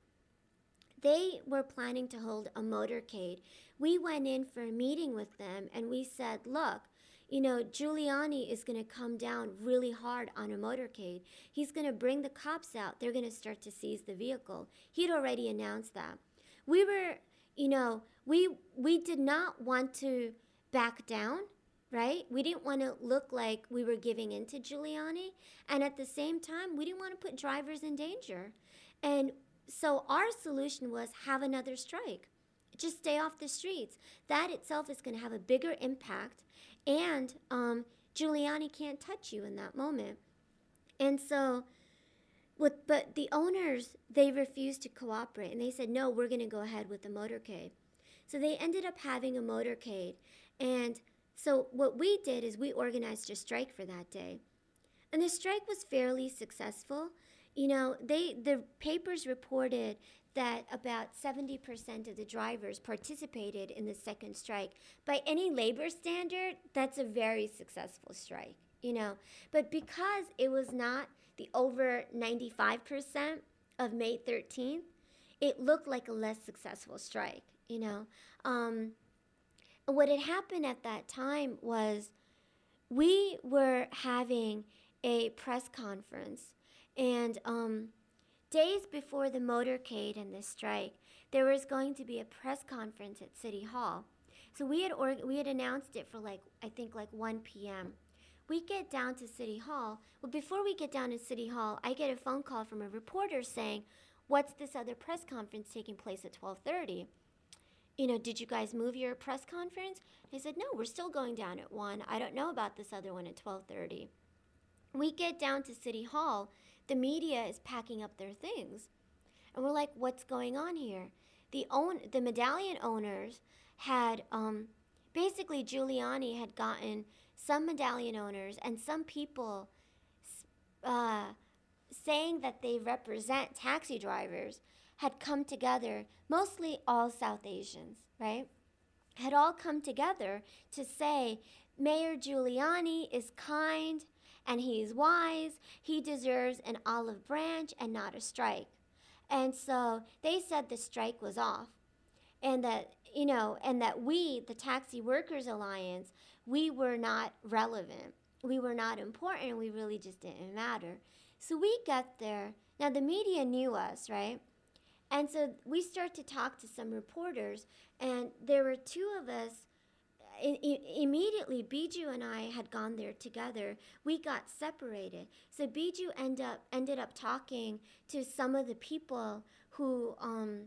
Speaker 2: They were planning to hold a motorcade. We went in for a meeting with them and we said, look, you know, Giuliani is going to come down really hard on a motorcade. He's going to bring the cops out. They're going to start to seize the vehicle. He'd already announced that. We were, you know, we we did not want to back down, right? We didn't want to look like we were giving in to Giuliani. And at the same time, we didn't want to put drivers in danger. And so our solution was have another strike. Just stay off the streets. That itself is going to have a bigger impact. And um, Giuliani can't touch you in that moment. And so, with, but the owners, they refused to cooperate. And they said, no, we're going to go ahead with the motorcade. So they ended up having a motorcade. And so what we did is we organized a strike for that day. And the strike was fairly successful. You know, they the papers reported that about seventy percent of the drivers participated in the second strike. By any labor standard, that's a very successful strike, you know. But because it was not the over ninety-five percent of May thirteenth, it looked like a less successful strike, you know. Um, what had happened at that time was we were having a press conference. And um, days before the motorcade and the strike, there was going to be a press conference at City Hall. So we had org- we had announced it for like, I think like one p.m. We get down to City Hall. Well, before we get down to City Hall, I get a phone call from a reporter saying, what's this other press conference taking place at twelve thirty? You know, did you guys move your press conference? I said, no, we're still going down at one. I don't know about this other one at twelve thirty. We get down to City Hall. The media is packing up their things. And we're like, what's going on here? The own the medallion owners had, um, basically Giuliani had gotten some medallion owners and some people uh, saying that they represent taxi drivers had come together, mostly all South Asians, right? Had all come together to say, Mayor Giuliani is kind, and he's wise, he deserves an olive branch and not a strike. And so they said the strike was off. And that, you know, and that we, the Taxi Workers Alliance, we were not relevant. We were not important, we really just didn't matter. So we got there. Now the media knew us, right? And so we start to talk to some reporters, and there were two of us. I, I, immediately, Biju and I had gone there together. We got separated. So Biju end up, ended up talking to some of the people who um,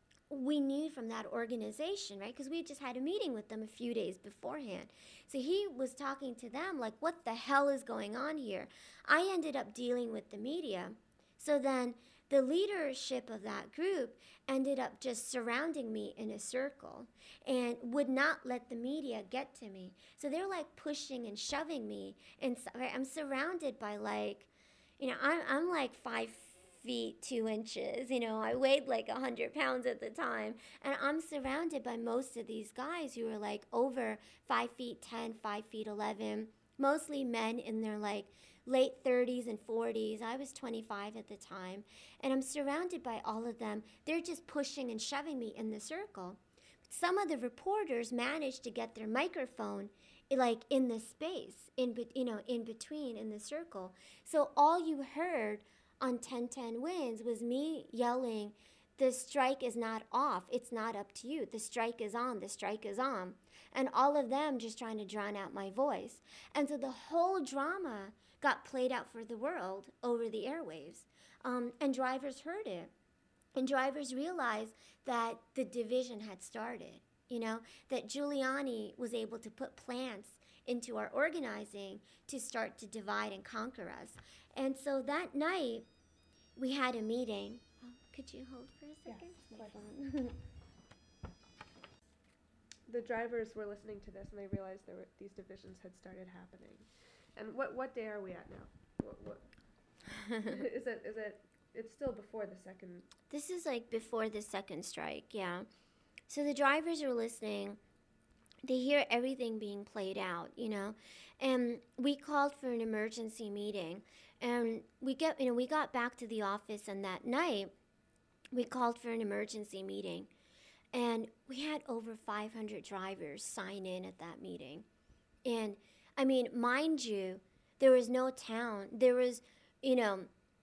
Speaker 2: we knew from that organization, right? Because we just had a meeting with them a few days beforehand. So he was talking to them like, what the hell is going on here? I ended up dealing with the media. So then the leadership of that group ended up just surrounding me in a circle and would not let the media get to me. So they're like pushing and shoving me. And so, right, I'm surrounded by like, you know, I'm, I'm like five feet, two inches. You know, I weighed like one hundred pounds at the time. And I'm surrounded by most of these guys who are like over five feet ten, five feet eleven, mostly men in their like late thirties and forties. I was twenty-five at the time. And I'm surrounded by all of them. They're just pushing and shoving me in the circle. Some of the reporters managed to get their microphone like in the space, in be- you know, in between in the circle. So all you heard on ten ten Wins was me yelling, the strike is not off. It's not up to you. The strike is on. The strike is on. And all of them just trying to drown out my voice. And so the whole drama got played out for the world over the airwaves. Um, and drivers heard it. And drivers realized that the division had started, you know, that Giuliani was able to put plants into our organizing to start to divide and conquer us. And so that night, we had a meeting. Oh, could you hold for a second?
Speaker 1: Yes,
Speaker 2: My phone.
Speaker 1: the drivers were listening to this and they realized there were these divisions had started happening. And what what day are we at now? What, what is it? Is it? It's still before the second.
Speaker 2: This is like before the second strike, yeah. So the drivers are listening. They hear everything being played out, you know. And we called for an emergency meeting. And we get, you know, we got back to the office, and that night we called for an emergency meeting. And we had over five hundred drivers sign in at that meeting. And I mean, mind you, there was no town. There was, you know,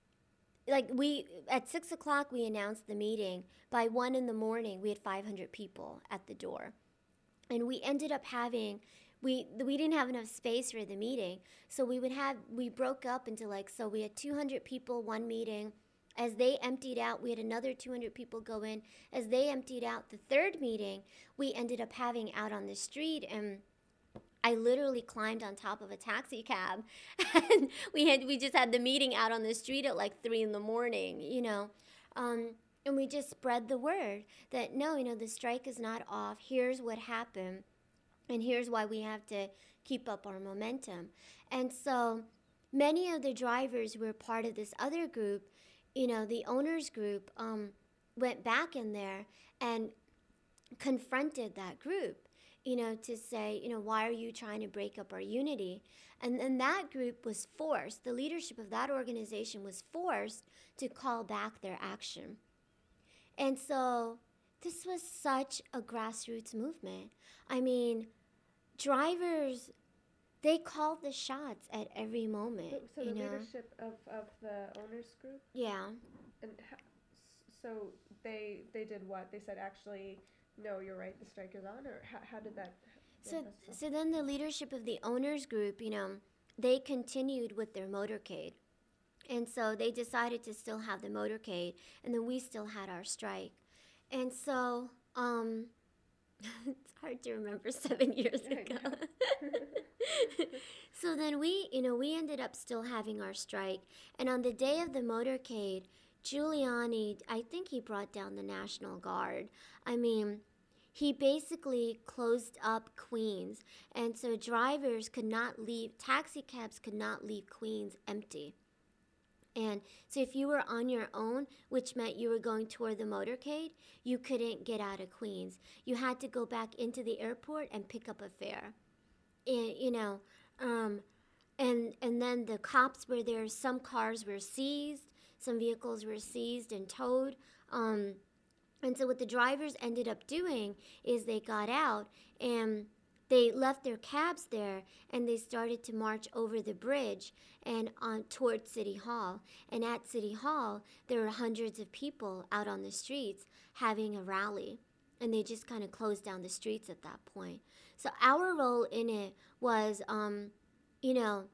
Speaker 2: like we, at six o'clock we announced the meeting. By one in the morning, we had five hundred people at the door. And we ended up having, we we didn't have enough space for the meeting. So we would have, we broke up into like, so we had two hundred people, one meeting. As they emptied out, we had another two hundred people go in. As they emptied out the third meeting, we ended up having out on the street, and I literally climbed on top of a taxi cab, and we had we just had the meeting out on the street at like three in the morning, you know, um, and we just spread the word that no, you know, the strike is not off. Here's what happened, and here's why we have to keep up our momentum. And so many of the drivers who were part of this other group, you know, the owners group, um, went back in there and confronted that group, you know, to say, you know, why are you trying to break up our unity? And then that group was forced, the leadership of that organization was forced to call back their action. And so this was such a grassroots movement. I mean, drivers, they called the shots at every moment.
Speaker 1: So, so
Speaker 2: you
Speaker 1: the
Speaker 2: know?
Speaker 1: leadership of, of the owners group?
Speaker 2: Yeah.
Speaker 1: And ha- so they they did what? They said, actually, no, you're right, the strike is on? Or how, how did that
Speaker 2: So,
Speaker 1: manifest?
Speaker 2: so then the leadership of the owners group, you know, they continued with their motorcade. And so they decided to still have the motorcade, and then we still had our strike. And so, um, it's hard to remember seven years
Speaker 1: I
Speaker 2: ago.
Speaker 1: know.
Speaker 2: So then we, you know, we ended up still having our strike. And on the day of the motorcade, Giuliani, I think he brought down the National Guard. I mean, he basically closed up Queens. And so drivers could not leave, taxi cabs could not leave Queens empty. And so if you were on your own, which meant you were going toward the motorcade, you couldn't get out of Queens. You had to go back into the airport and pick up a fare. And, you know, um, and and then the cops were there. Some cars were seized. Some vehicles were seized and towed. Um, and so what the drivers ended up doing is they got out and they left their cabs there, and they started to march over the bridge and on toward City Hall. And at City Hall, there were hundreds of people out on the streets having a rally, and they just kind of closed down the streets at that point. So our role in it was, um, you know,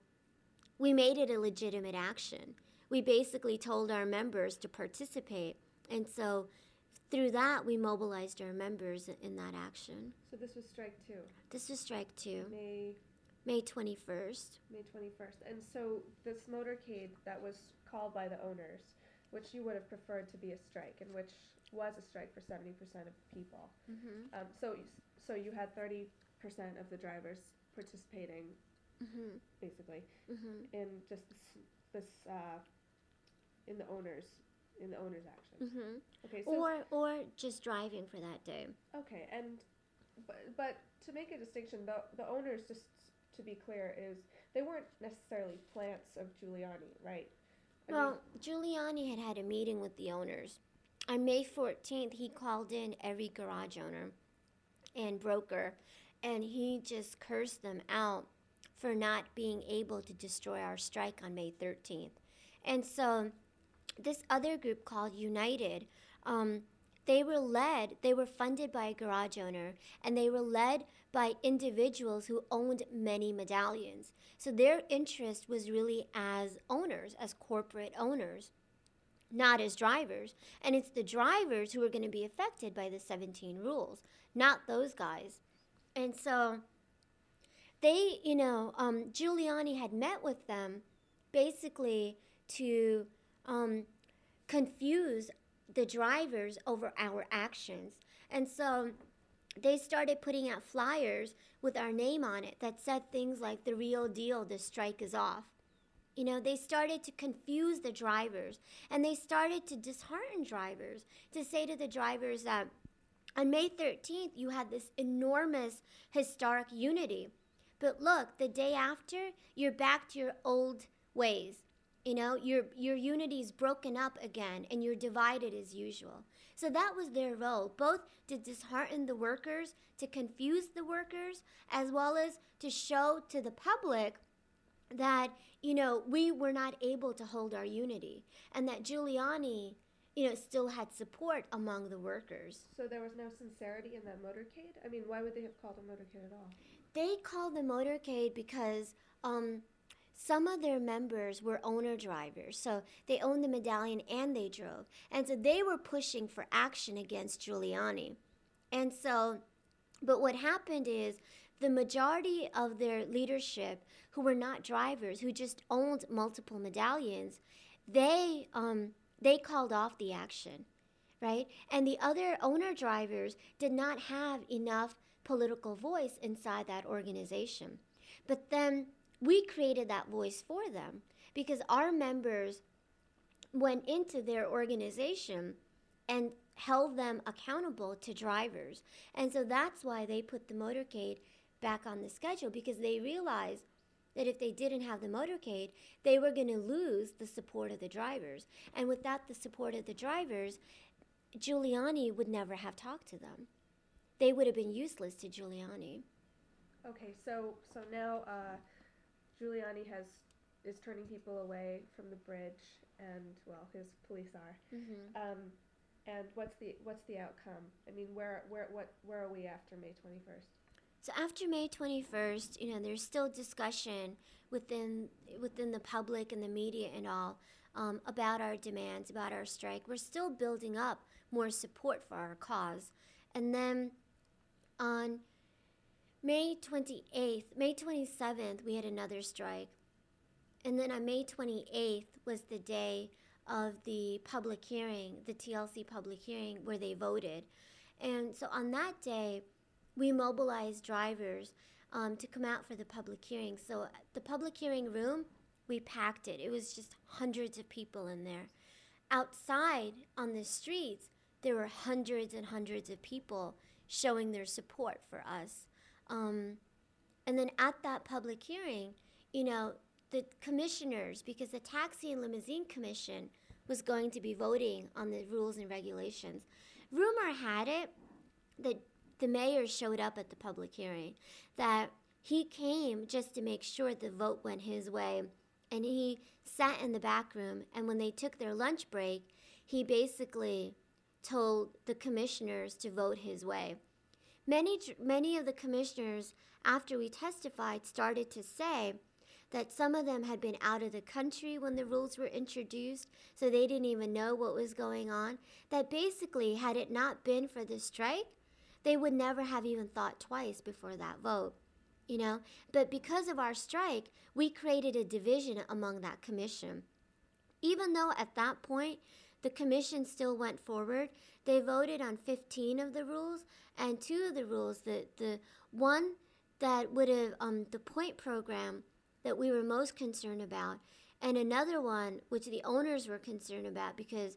Speaker 2: we made it a legitimate action. We basically told our members to participate, and so through that, we mobilized our members in that action.
Speaker 1: So this was strike two?
Speaker 2: This was strike two.
Speaker 1: May
Speaker 2: May twenty-first.
Speaker 1: May twenty-first. And so this motorcade that was called by the owners, which you would have preferred to be a strike, and which was a strike for seventy percent of people.
Speaker 2: Mm-hmm.
Speaker 1: Um, so so you had thirty percent of the drivers participating,
Speaker 2: Mm-hmm.
Speaker 1: basically,
Speaker 2: Mm-hmm.
Speaker 1: in just this, this uh, in the owners in the owners action.
Speaker 2: Mm-hmm.
Speaker 1: Okay, so
Speaker 2: Or or just driving for that day.
Speaker 1: okay, and but but to make a distinction, the the owners, just to be clear, is they weren't necessarily plants of Giuliani, right? I
Speaker 2: Well, Giuliani had had a meeting with the owners. On May fourteenth, he called in every garage owner and broker, and he just cursed them out for not being able to destroy our strike on May thirteenth. And so this other group called United, um, they were led, they were funded by a garage owner, and they were led by individuals who owned many medallions. So their interest was really as owners, as corporate owners, not as drivers. And it's the drivers who are going to be affected by the seventeen rules, not those guys. And so they, you know, um, Giuliani had met with them basically to um, confuse the drivers over our actions. And so they started putting out flyers with our name on it that said things like "the real deal, the strike is off." You know, they started to confuse the drivers, and they started to dishearten drivers, to say to the drivers that on May thirteenth, you had this enormous historic unity. But look, the day after, you're back to your old ways. You know, your, your unity's broken up again, and you're divided as usual. So that was their role, both to dishearten the workers, to confuse the workers, as well as to show to the public that, you know, we were not able to hold our unity, and that Giuliani, you know, still had support among the workers.
Speaker 1: So there was no sincerity in that motorcade? I mean, why would they have called a motorcade at all?
Speaker 2: They called the motorcade because um, some of their members were owner drivers. So they owned the medallion and they drove. And so they were pushing for action against Giuliani. And so, but what happened is the majority of their leadership, who were not drivers, who just owned multiple medallions, they um, they called off the action, right? And the other owner drivers did not have enough political voice inside that organization. But then we created that voice for them because our members went into their organization and held them accountable to drivers. And so that's why they put the motorcade back on the schedule, because they realized that if they didn't have the motorcade, they were going to lose the support of the drivers. And without the support of the drivers, Giuliani would never have talked to them. They would have been useless to Giuliani.
Speaker 1: Okay, so so now uh, Giuliani has is turning people away from the bridge, and well, his police are.
Speaker 2: Mm-hmm.
Speaker 1: Um, and what's the what's the outcome? I mean, where where what where are we after May twenty-first?
Speaker 2: So after May twenty-first, you know, there's still discussion within within the public and the media and all um, about our demands, about our strike. We're still building up more support for our cause. And then on May twenty-eighth, May twenty-seventh, we had another strike. And then on May twenty-eighth was the day of the public hearing, the T L C public hearing, where they voted. And so on that day, we mobilized drivers um, to come out for the public hearing. So the public hearing room, we packed it. It was just hundreds of people in there. Outside on the streets, there were hundreds and hundreds of people showing their support for us. Um, and then at that public hearing, you know, the commissioners, because the Taxi and Limousine Commission was going to be voting on the rules and regulations. Rumor had it that the mayor showed up at the public hearing, that he came just to make sure the vote went his way, and he sat in the back room, and when they took their lunch break, he basically told the commissioners to vote his way. Many, many of the commissioners, after we testified, started to say that some of them had been out of the country when the rules were introduced, so they didn't even know what was going on, that basically, had it not been for the strike, they would never have even thought twice before that vote, you know? But because of our strike, we created a division among that commission. Even though at that point, the commission still went forward, they voted on fifteen of the rules, and two of the rules, the, the one that would have, um, the point program that we were most concerned about, and another one which the owners were concerned about, because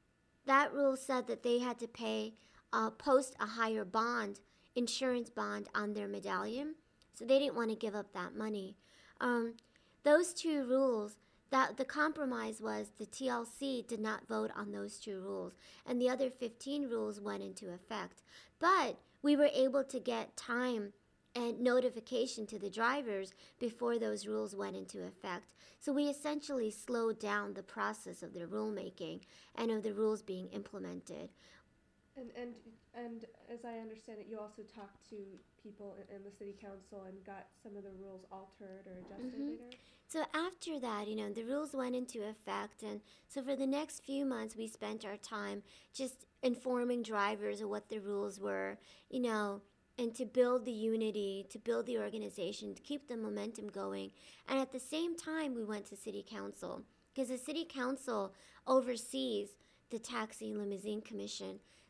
Speaker 2: that rule said that they had to pay Uh, post a higher bond, insurance bond on their medallion. So they didn't want to give up that money. Um, those two rules, that the compromise was the T L C did not vote on those two rules, and the other fifteen rules went into effect. But we were able to get time and notification to the drivers before those rules went into effect. So we essentially slowed down the process of the rulemaking and of the rules being implemented.
Speaker 1: And and and as I understand it, you also talked to people in, in the city council and got some of the rules altered or adjusted
Speaker 2: Mm-hmm.
Speaker 1: later?
Speaker 2: So after that, you know, the rules went into effect, and so for the next few months, we spent our time just informing drivers of what the rules were, you know, and to build the unity, to build the organization, to keep the momentum going. And at the same time, we went to city council, because the city council oversees the Taxi and Limousine Commission.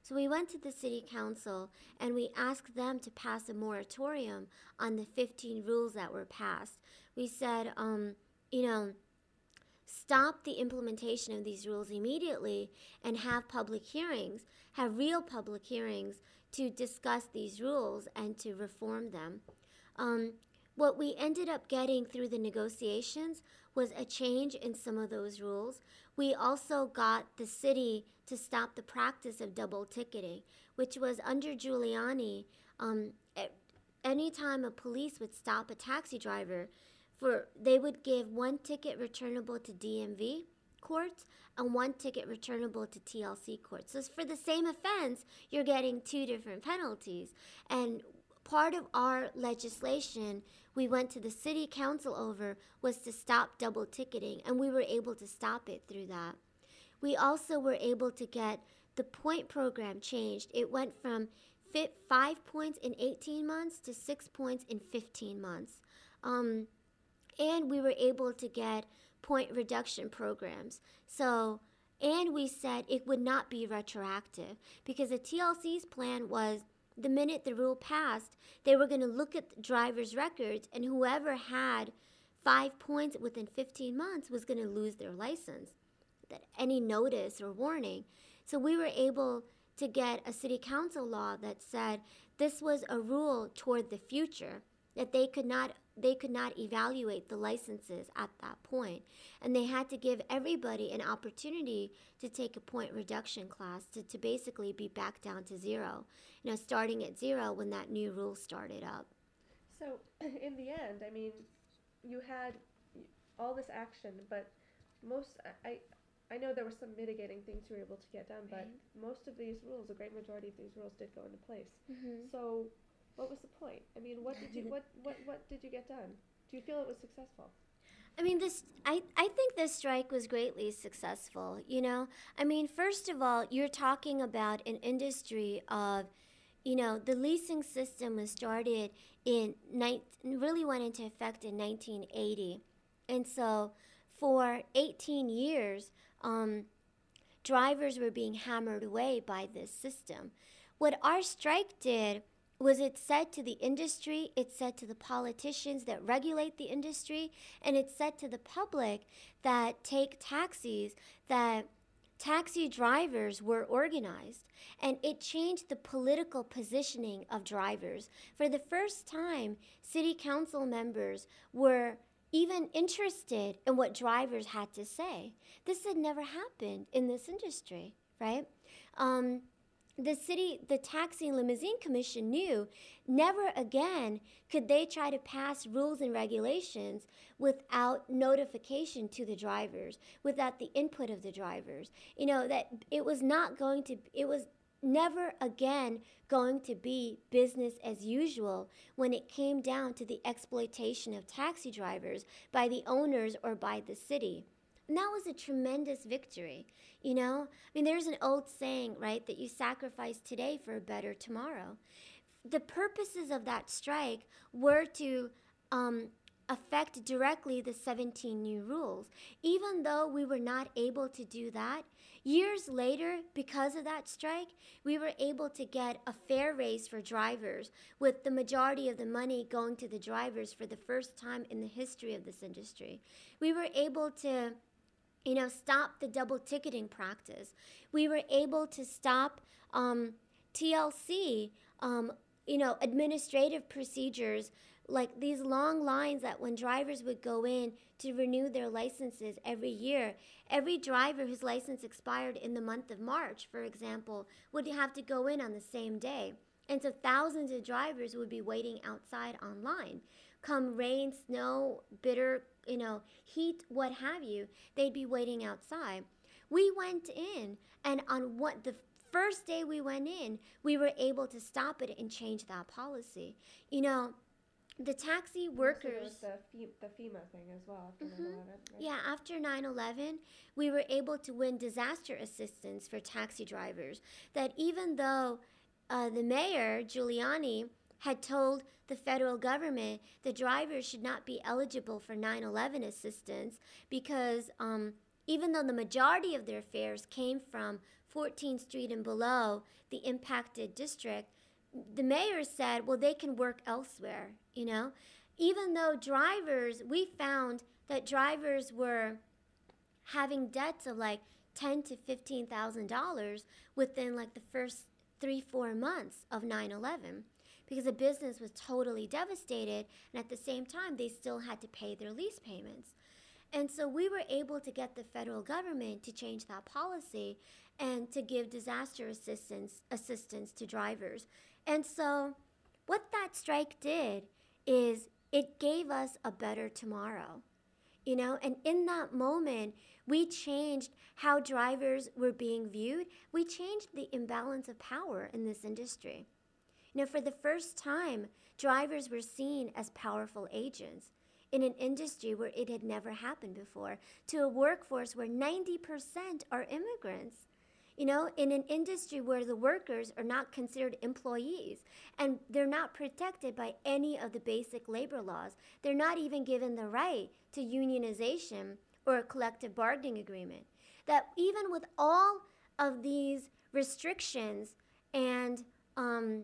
Speaker 2: So we went to the city council and we asked them to pass a moratorium on the fifteen rules that were passed. We said, um, you know, stop the implementation of these rules immediately and have public hearings, have real public hearings to discuss these rules and to reform them. Um, what we ended up getting through the negotiations was a change in some of those rules. We also got the city to stop the practice of double ticketing, which was under Giuliani. Um, anytime a police would stop a taxi driver, for they would give one ticket returnable to D M V courts and one ticket returnable to T L C courts. So for the same offense, you're getting two different penalties. And part of our legislation we went to the city council over was to stop double ticketing, and we were able to stop it through that. We also were able to get the point program changed. It went from fit five points in eighteen months to six points in fifteen months. Um, and we were able to get point reduction programs. So, and we said it would not be retroactive because the T L C's plan was the minute the rule passed, they were going to look at the driver's records, and whoever had five points within fifteen months was going to lose their license, that any notice or warning. So we were able to get a city council law that said this was a rule toward the future, that they could not they could not evaluate the licenses at that point. And they had to give everybody an opportunity to take a point reduction class to, to basically be back down to zero, you know, starting at zero when that new rule started up.
Speaker 1: So in the end, I mean, you had all this action, but most, I, I know there were some mitigating things you were able to get done, but most of these rules, a great majority of these rules did go into place.
Speaker 2: Mm-hmm.
Speaker 1: So what was the point? I mean, what did you what, what, what did you get done? Do you feel it was successful?
Speaker 2: I mean, this. I, I think this strike was greatly successful. You know, I mean, first of all, you're talking about an industry of, you know, the leasing system was started in ni- really went into effect in nineteen eighty, and so for eighteen years, um, drivers were being hammered away by this system. What our strike did was it said to the industry, it said to the politicians that regulate the industry, and it said to the public that take taxis, that taxi drivers were organized. And it changed the political positioning of drivers. For the first time, city council members were even interested in what drivers had to say. This had never happened in this industry, right? Um, The city, the Taxi and Limousine Commission knew never again could they try to pass rules and regulations without notification to the drivers, without the input of the drivers. You know, that it was not going to, it was never again going to be business as usual when it came down to the exploitation of taxi drivers by the owners or by the city. And that was a tremendous victory, you know? I mean, there's an old saying, right, that you sacrifice today for a better tomorrow. The purposes of that strike were to um, affect directly the seventeen new rules. Even though we were not able to do that, years later, because of that strike, we were able to get a fair raise for drivers, with the majority of the money going to the drivers for the first time in the history of this industry. We were able to you know, stop the double ticketing practice. We were able to stop um, T L C, um, you know, administrative procedures, like these long lines that when drivers would go in to renew their licenses every year, every driver whose license expired in the month of March, for example, would have to go in on the same day. And so thousands of drivers would be waiting outside online. Come rain, snow, bitter, you know, heat, what have you, they'd be waiting outside. We went in, and on what the first day we went in, we were able to stop it and change that policy. You know, the taxi workers.
Speaker 1: There was the, the FEMA thing as well after
Speaker 2: mm-hmm.
Speaker 1: nine eleven, right?
Speaker 2: Yeah, after nine eleven, we were able to win disaster assistance for taxi drivers. That even though uh, the mayor, Giuliani, had told the federal government the drivers should not be eligible for nine eleven assistance because um, even though the majority of their fares came from fourteenth Street and below, the impacted district, the mayor said, well, they can work elsewhere, you know? Even though drivers, we found that drivers were having debts of like ten to fifteen thousand dollars within like the first three, four months of nine eleven, because the business was totally devastated, and at the same time, they still had to pay their lease payments. And so we were able to get the federal government to change that policy and to give disaster assistance assistance to drivers. And so what that strike did is it gave us a better tomorrow. You know, and in that moment, we changed how drivers were being viewed. We changed the imbalance of power in this industry. You know, for the first time, drivers were seen as powerful agents in an industry where it had never happened before, to a workforce where ninety percent are immigrants. You know, in an industry where the workers are not considered employees and they're not protected by any of the basic labor laws. They're not even given the right to unionization or a collective bargaining agreement. That even with all of these restrictions and um,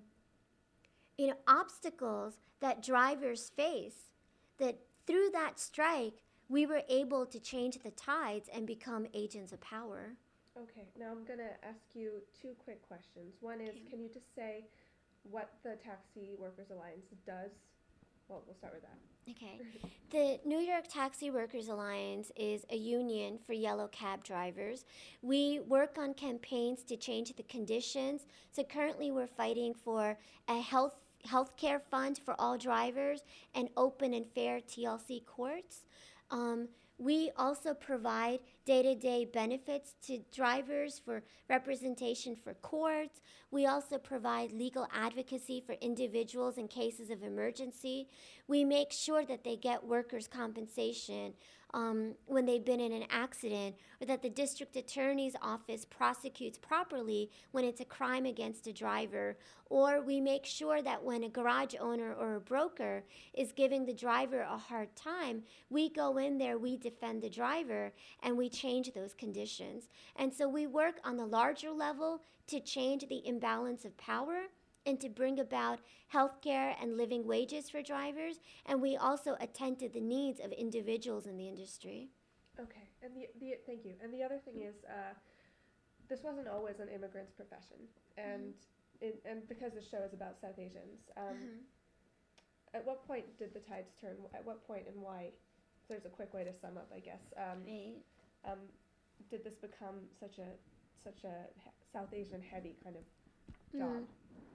Speaker 2: you know, obstacles that drivers face, that through that strike, we were able to change the tides and become agents of power.
Speaker 1: Okay, now I'm going to ask you two quick questions. One is,
Speaker 2: Okay.
Speaker 1: can you just say what the Taxi Workers Alliance does? Well, we'll start with that.
Speaker 2: Okay. The New York Taxi Workers Alliance is a union for yellow cab drivers. We work on campaigns to change the conditions. So currently we're fighting for a health healthcare fund for all drivers and open and fair T L C courts. Um, we also provide day-to-day benefits to drivers for representation for courts. We also provide legal advocacy for individuals in cases of emergency. We make sure that they get workers' compensation um, when they've been in an accident, or that the district attorney's office prosecutes properly when it's a crime against a driver. Or we make sure that when a garage owner or a broker is giving the driver a hard time, we go in there, we defend the driver, and we change those conditions. And so we work on the larger level to change the imbalance of power and to bring about healthcare and living wages for drivers. And we also attend to the needs of individuals in the industry.
Speaker 1: Okay, and the, the thank you. And the other thing is, uh, this wasn't always an immigrant's profession, and mm-hmm. it, and because the show is about South Asians, um, mm-hmm. at what point did the tides turn? At what point and why? So there's a quick way to sum up, I guess. Um,
Speaker 2: right.
Speaker 1: Um, did this become such a such a he- South Asian heavy kind of job? Mm.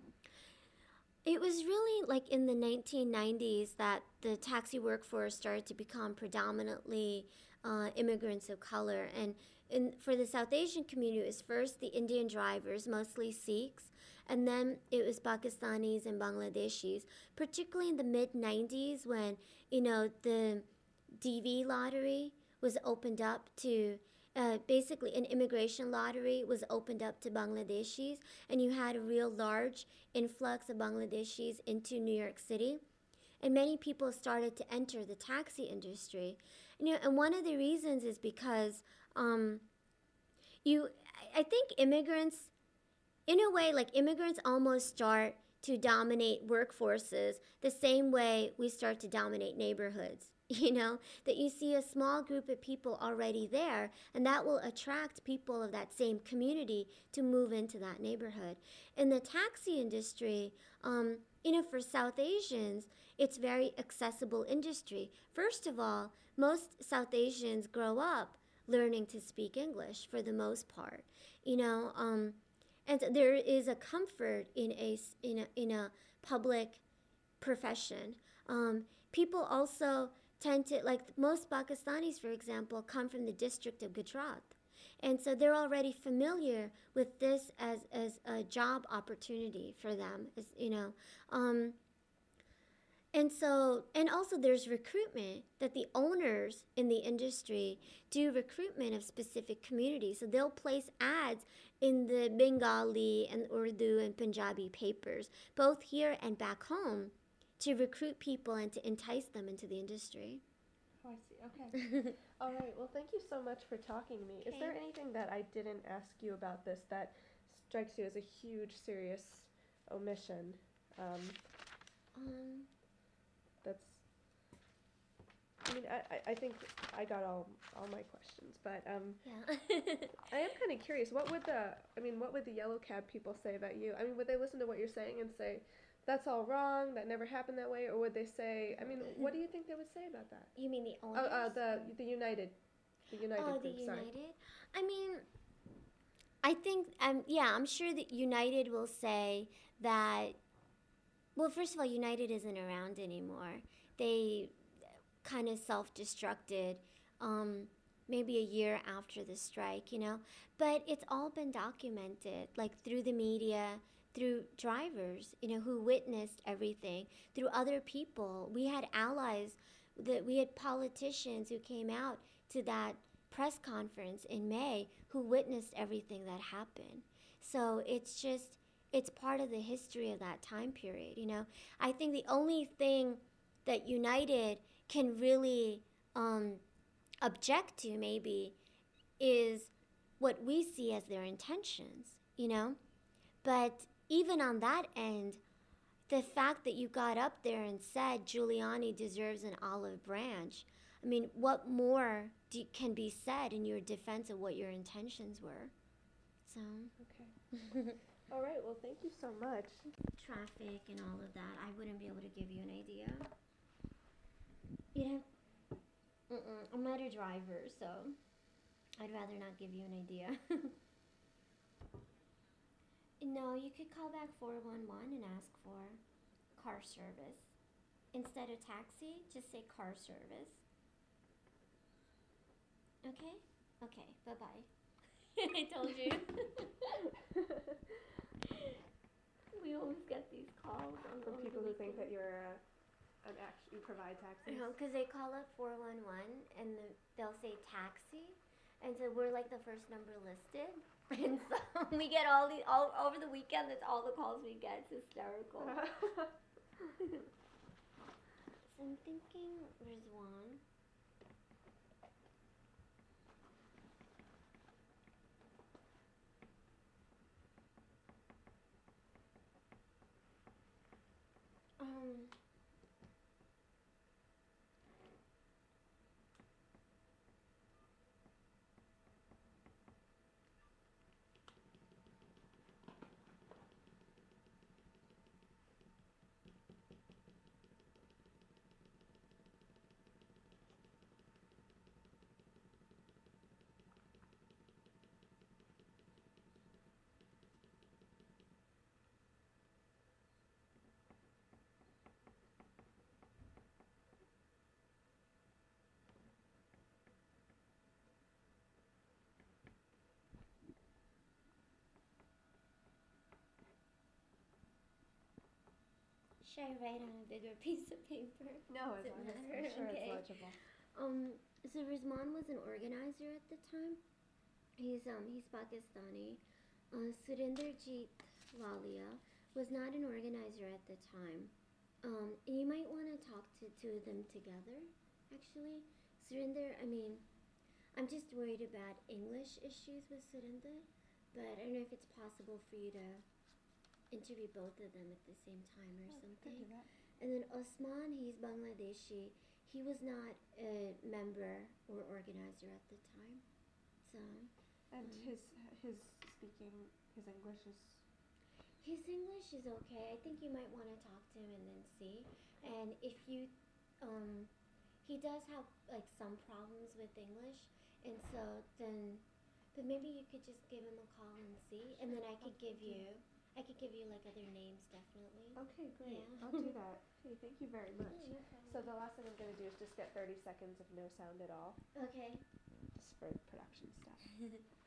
Speaker 2: It was really like in the nineteen nineties that the taxi workforce started to become predominantly uh, immigrants of color. And in, for the South Asian community, it was first the Indian drivers, mostly Sikhs, and then it was Pakistanis and Bangladeshis, particularly in the mid nineties when, you know, the D V lottery was opened up to Uh, basically an immigration lottery was opened up to Bangladeshis, and you had a real large influx of Bangladeshis into New York City, and many people started to enter the taxi industry. And, you know, and one of the reasons is because um, you, I think immigrants, in a way, like immigrants almost start to dominate workforces the same way we start to dominate neighborhoods. You know, that you see a small group of people already there, and that will attract people of that same community to move into that neighborhood. In the taxi industry, um, you know, for South Asians, it's very accessible industry. First of all, most South Asians grow up learning to speak English for the most part, you know, um, and there is a comfort in a, in a, in a public profession. Um, people also tend to, like most Pakistanis, for example, come from the district of Gujarat. And so they're already familiar with this as, as a job opportunity for them, as, you know. Um, and so, and also there's recruitment that the owners in the industry do recruitment of specific communities. So they'll place ads in the Bengali and Urdu and Punjabi papers, both here and back home, to recruit people and to entice them into the industry.
Speaker 1: Oh, I see. Okay. All right. Well, thank you so much for talking to me. Is there
Speaker 2: Okay.
Speaker 1: anything that I didn't ask you about this that strikes you as a huge, serious omission? Um,
Speaker 2: um,
Speaker 1: that's. I mean, I, I, I think I got all all my questions, but um,
Speaker 2: yeah.
Speaker 1: I am kind of curious. What would the I mean, what would the yellow cab people say about you? I mean, would they listen to what you're saying and say, "That's all wrong. That never happened that way," or would they say, I mean, what do you think they would say about that?
Speaker 2: You mean the
Speaker 1: Oh,
Speaker 2: owners?
Speaker 1: uh, the the United, the United
Speaker 2: Oh, the
Speaker 1: group. Sorry.
Speaker 2: United. I mean, I think um yeah, I'm sure that United will say that. Well, first of all, United isn't around anymore. They kind of self-destructed um, maybe a year after the strike, you know. But it's all been documented, like through the media, through drivers, you know, who witnessed everything, through other people. We had allies, that we had politicians who came out to that press conference in May who witnessed everything that happened. So it's just, it's part of the history of that time period, you know. I think the only thing that United can really um, object to maybe is what we see as their intentions, you know? But even on that end, the fact that you got up there and said Giuliani deserves an olive branch, I mean, what more do, can be said in your defense of what your intentions were? So.
Speaker 1: Okay. All right. Well, thank you so much.
Speaker 2: Traffic and all of that, I wouldn't be able to give you an idea. You know, mm-mm, I'm not a driver, so I'd rather not give you an idea. No, you could call back four one one and ask for car service. Instead of taxi, just say car service. Okay? Okay, bye-bye. I told you. We always get these calls on
Speaker 1: From
Speaker 2: on
Speaker 1: people
Speaker 2: the
Speaker 1: who think that
Speaker 2: weekend.
Speaker 1: you're uh, an act- you provide taxis.
Speaker 2: Because they call up four one one and the, they'll say taxi, and so we're like the first number listed, and so we get all the all over the weekend. That's all the calls we get. It's hysterical. So I'm thinking Rizwan. Um. Should I write on a bigger piece of paper?
Speaker 1: No,
Speaker 2: Does
Speaker 1: as
Speaker 2: it
Speaker 1: long as
Speaker 2: matter?
Speaker 1: I'm sure
Speaker 2: Okay.
Speaker 1: it's legible.
Speaker 2: Um, so Rizwan was an organizer at the time. He's um he's Pakistani. Uh, Surinderjeet Walia was not an organizer at the time. Um, and you might want to talk to two of them together. Actually, Surinder. I mean, I'm just worried about English issues with Surinder, but I don't know if it's possible for you to interview both of them at the same time or
Speaker 1: Oh,
Speaker 2: something.
Speaker 1: could do that.
Speaker 2: And then Osman, he's Bangladeshi. He was not a member or organizer at the time. So
Speaker 1: And
Speaker 2: Um,
Speaker 1: his his speaking his English is
Speaker 2: his English is okay. I think you might want to talk to him and then see. And if you, um, he does have like some problems with English, and so then, but maybe you could just give him a call and see, and then I could give you, I could give you like other names definitely.
Speaker 1: okay. Great.
Speaker 2: Yeah.
Speaker 1: I'll do that. Okay. Thank you very much.
Speaker 2: Yeah, no
Speaker 1: So
Speaker 2: problem.
Speaker 1: the last thing I'm gonna do is just get thirty seconds of no sound at all,
Speaker 2: Okay.
Speaker 1: just for production stuff.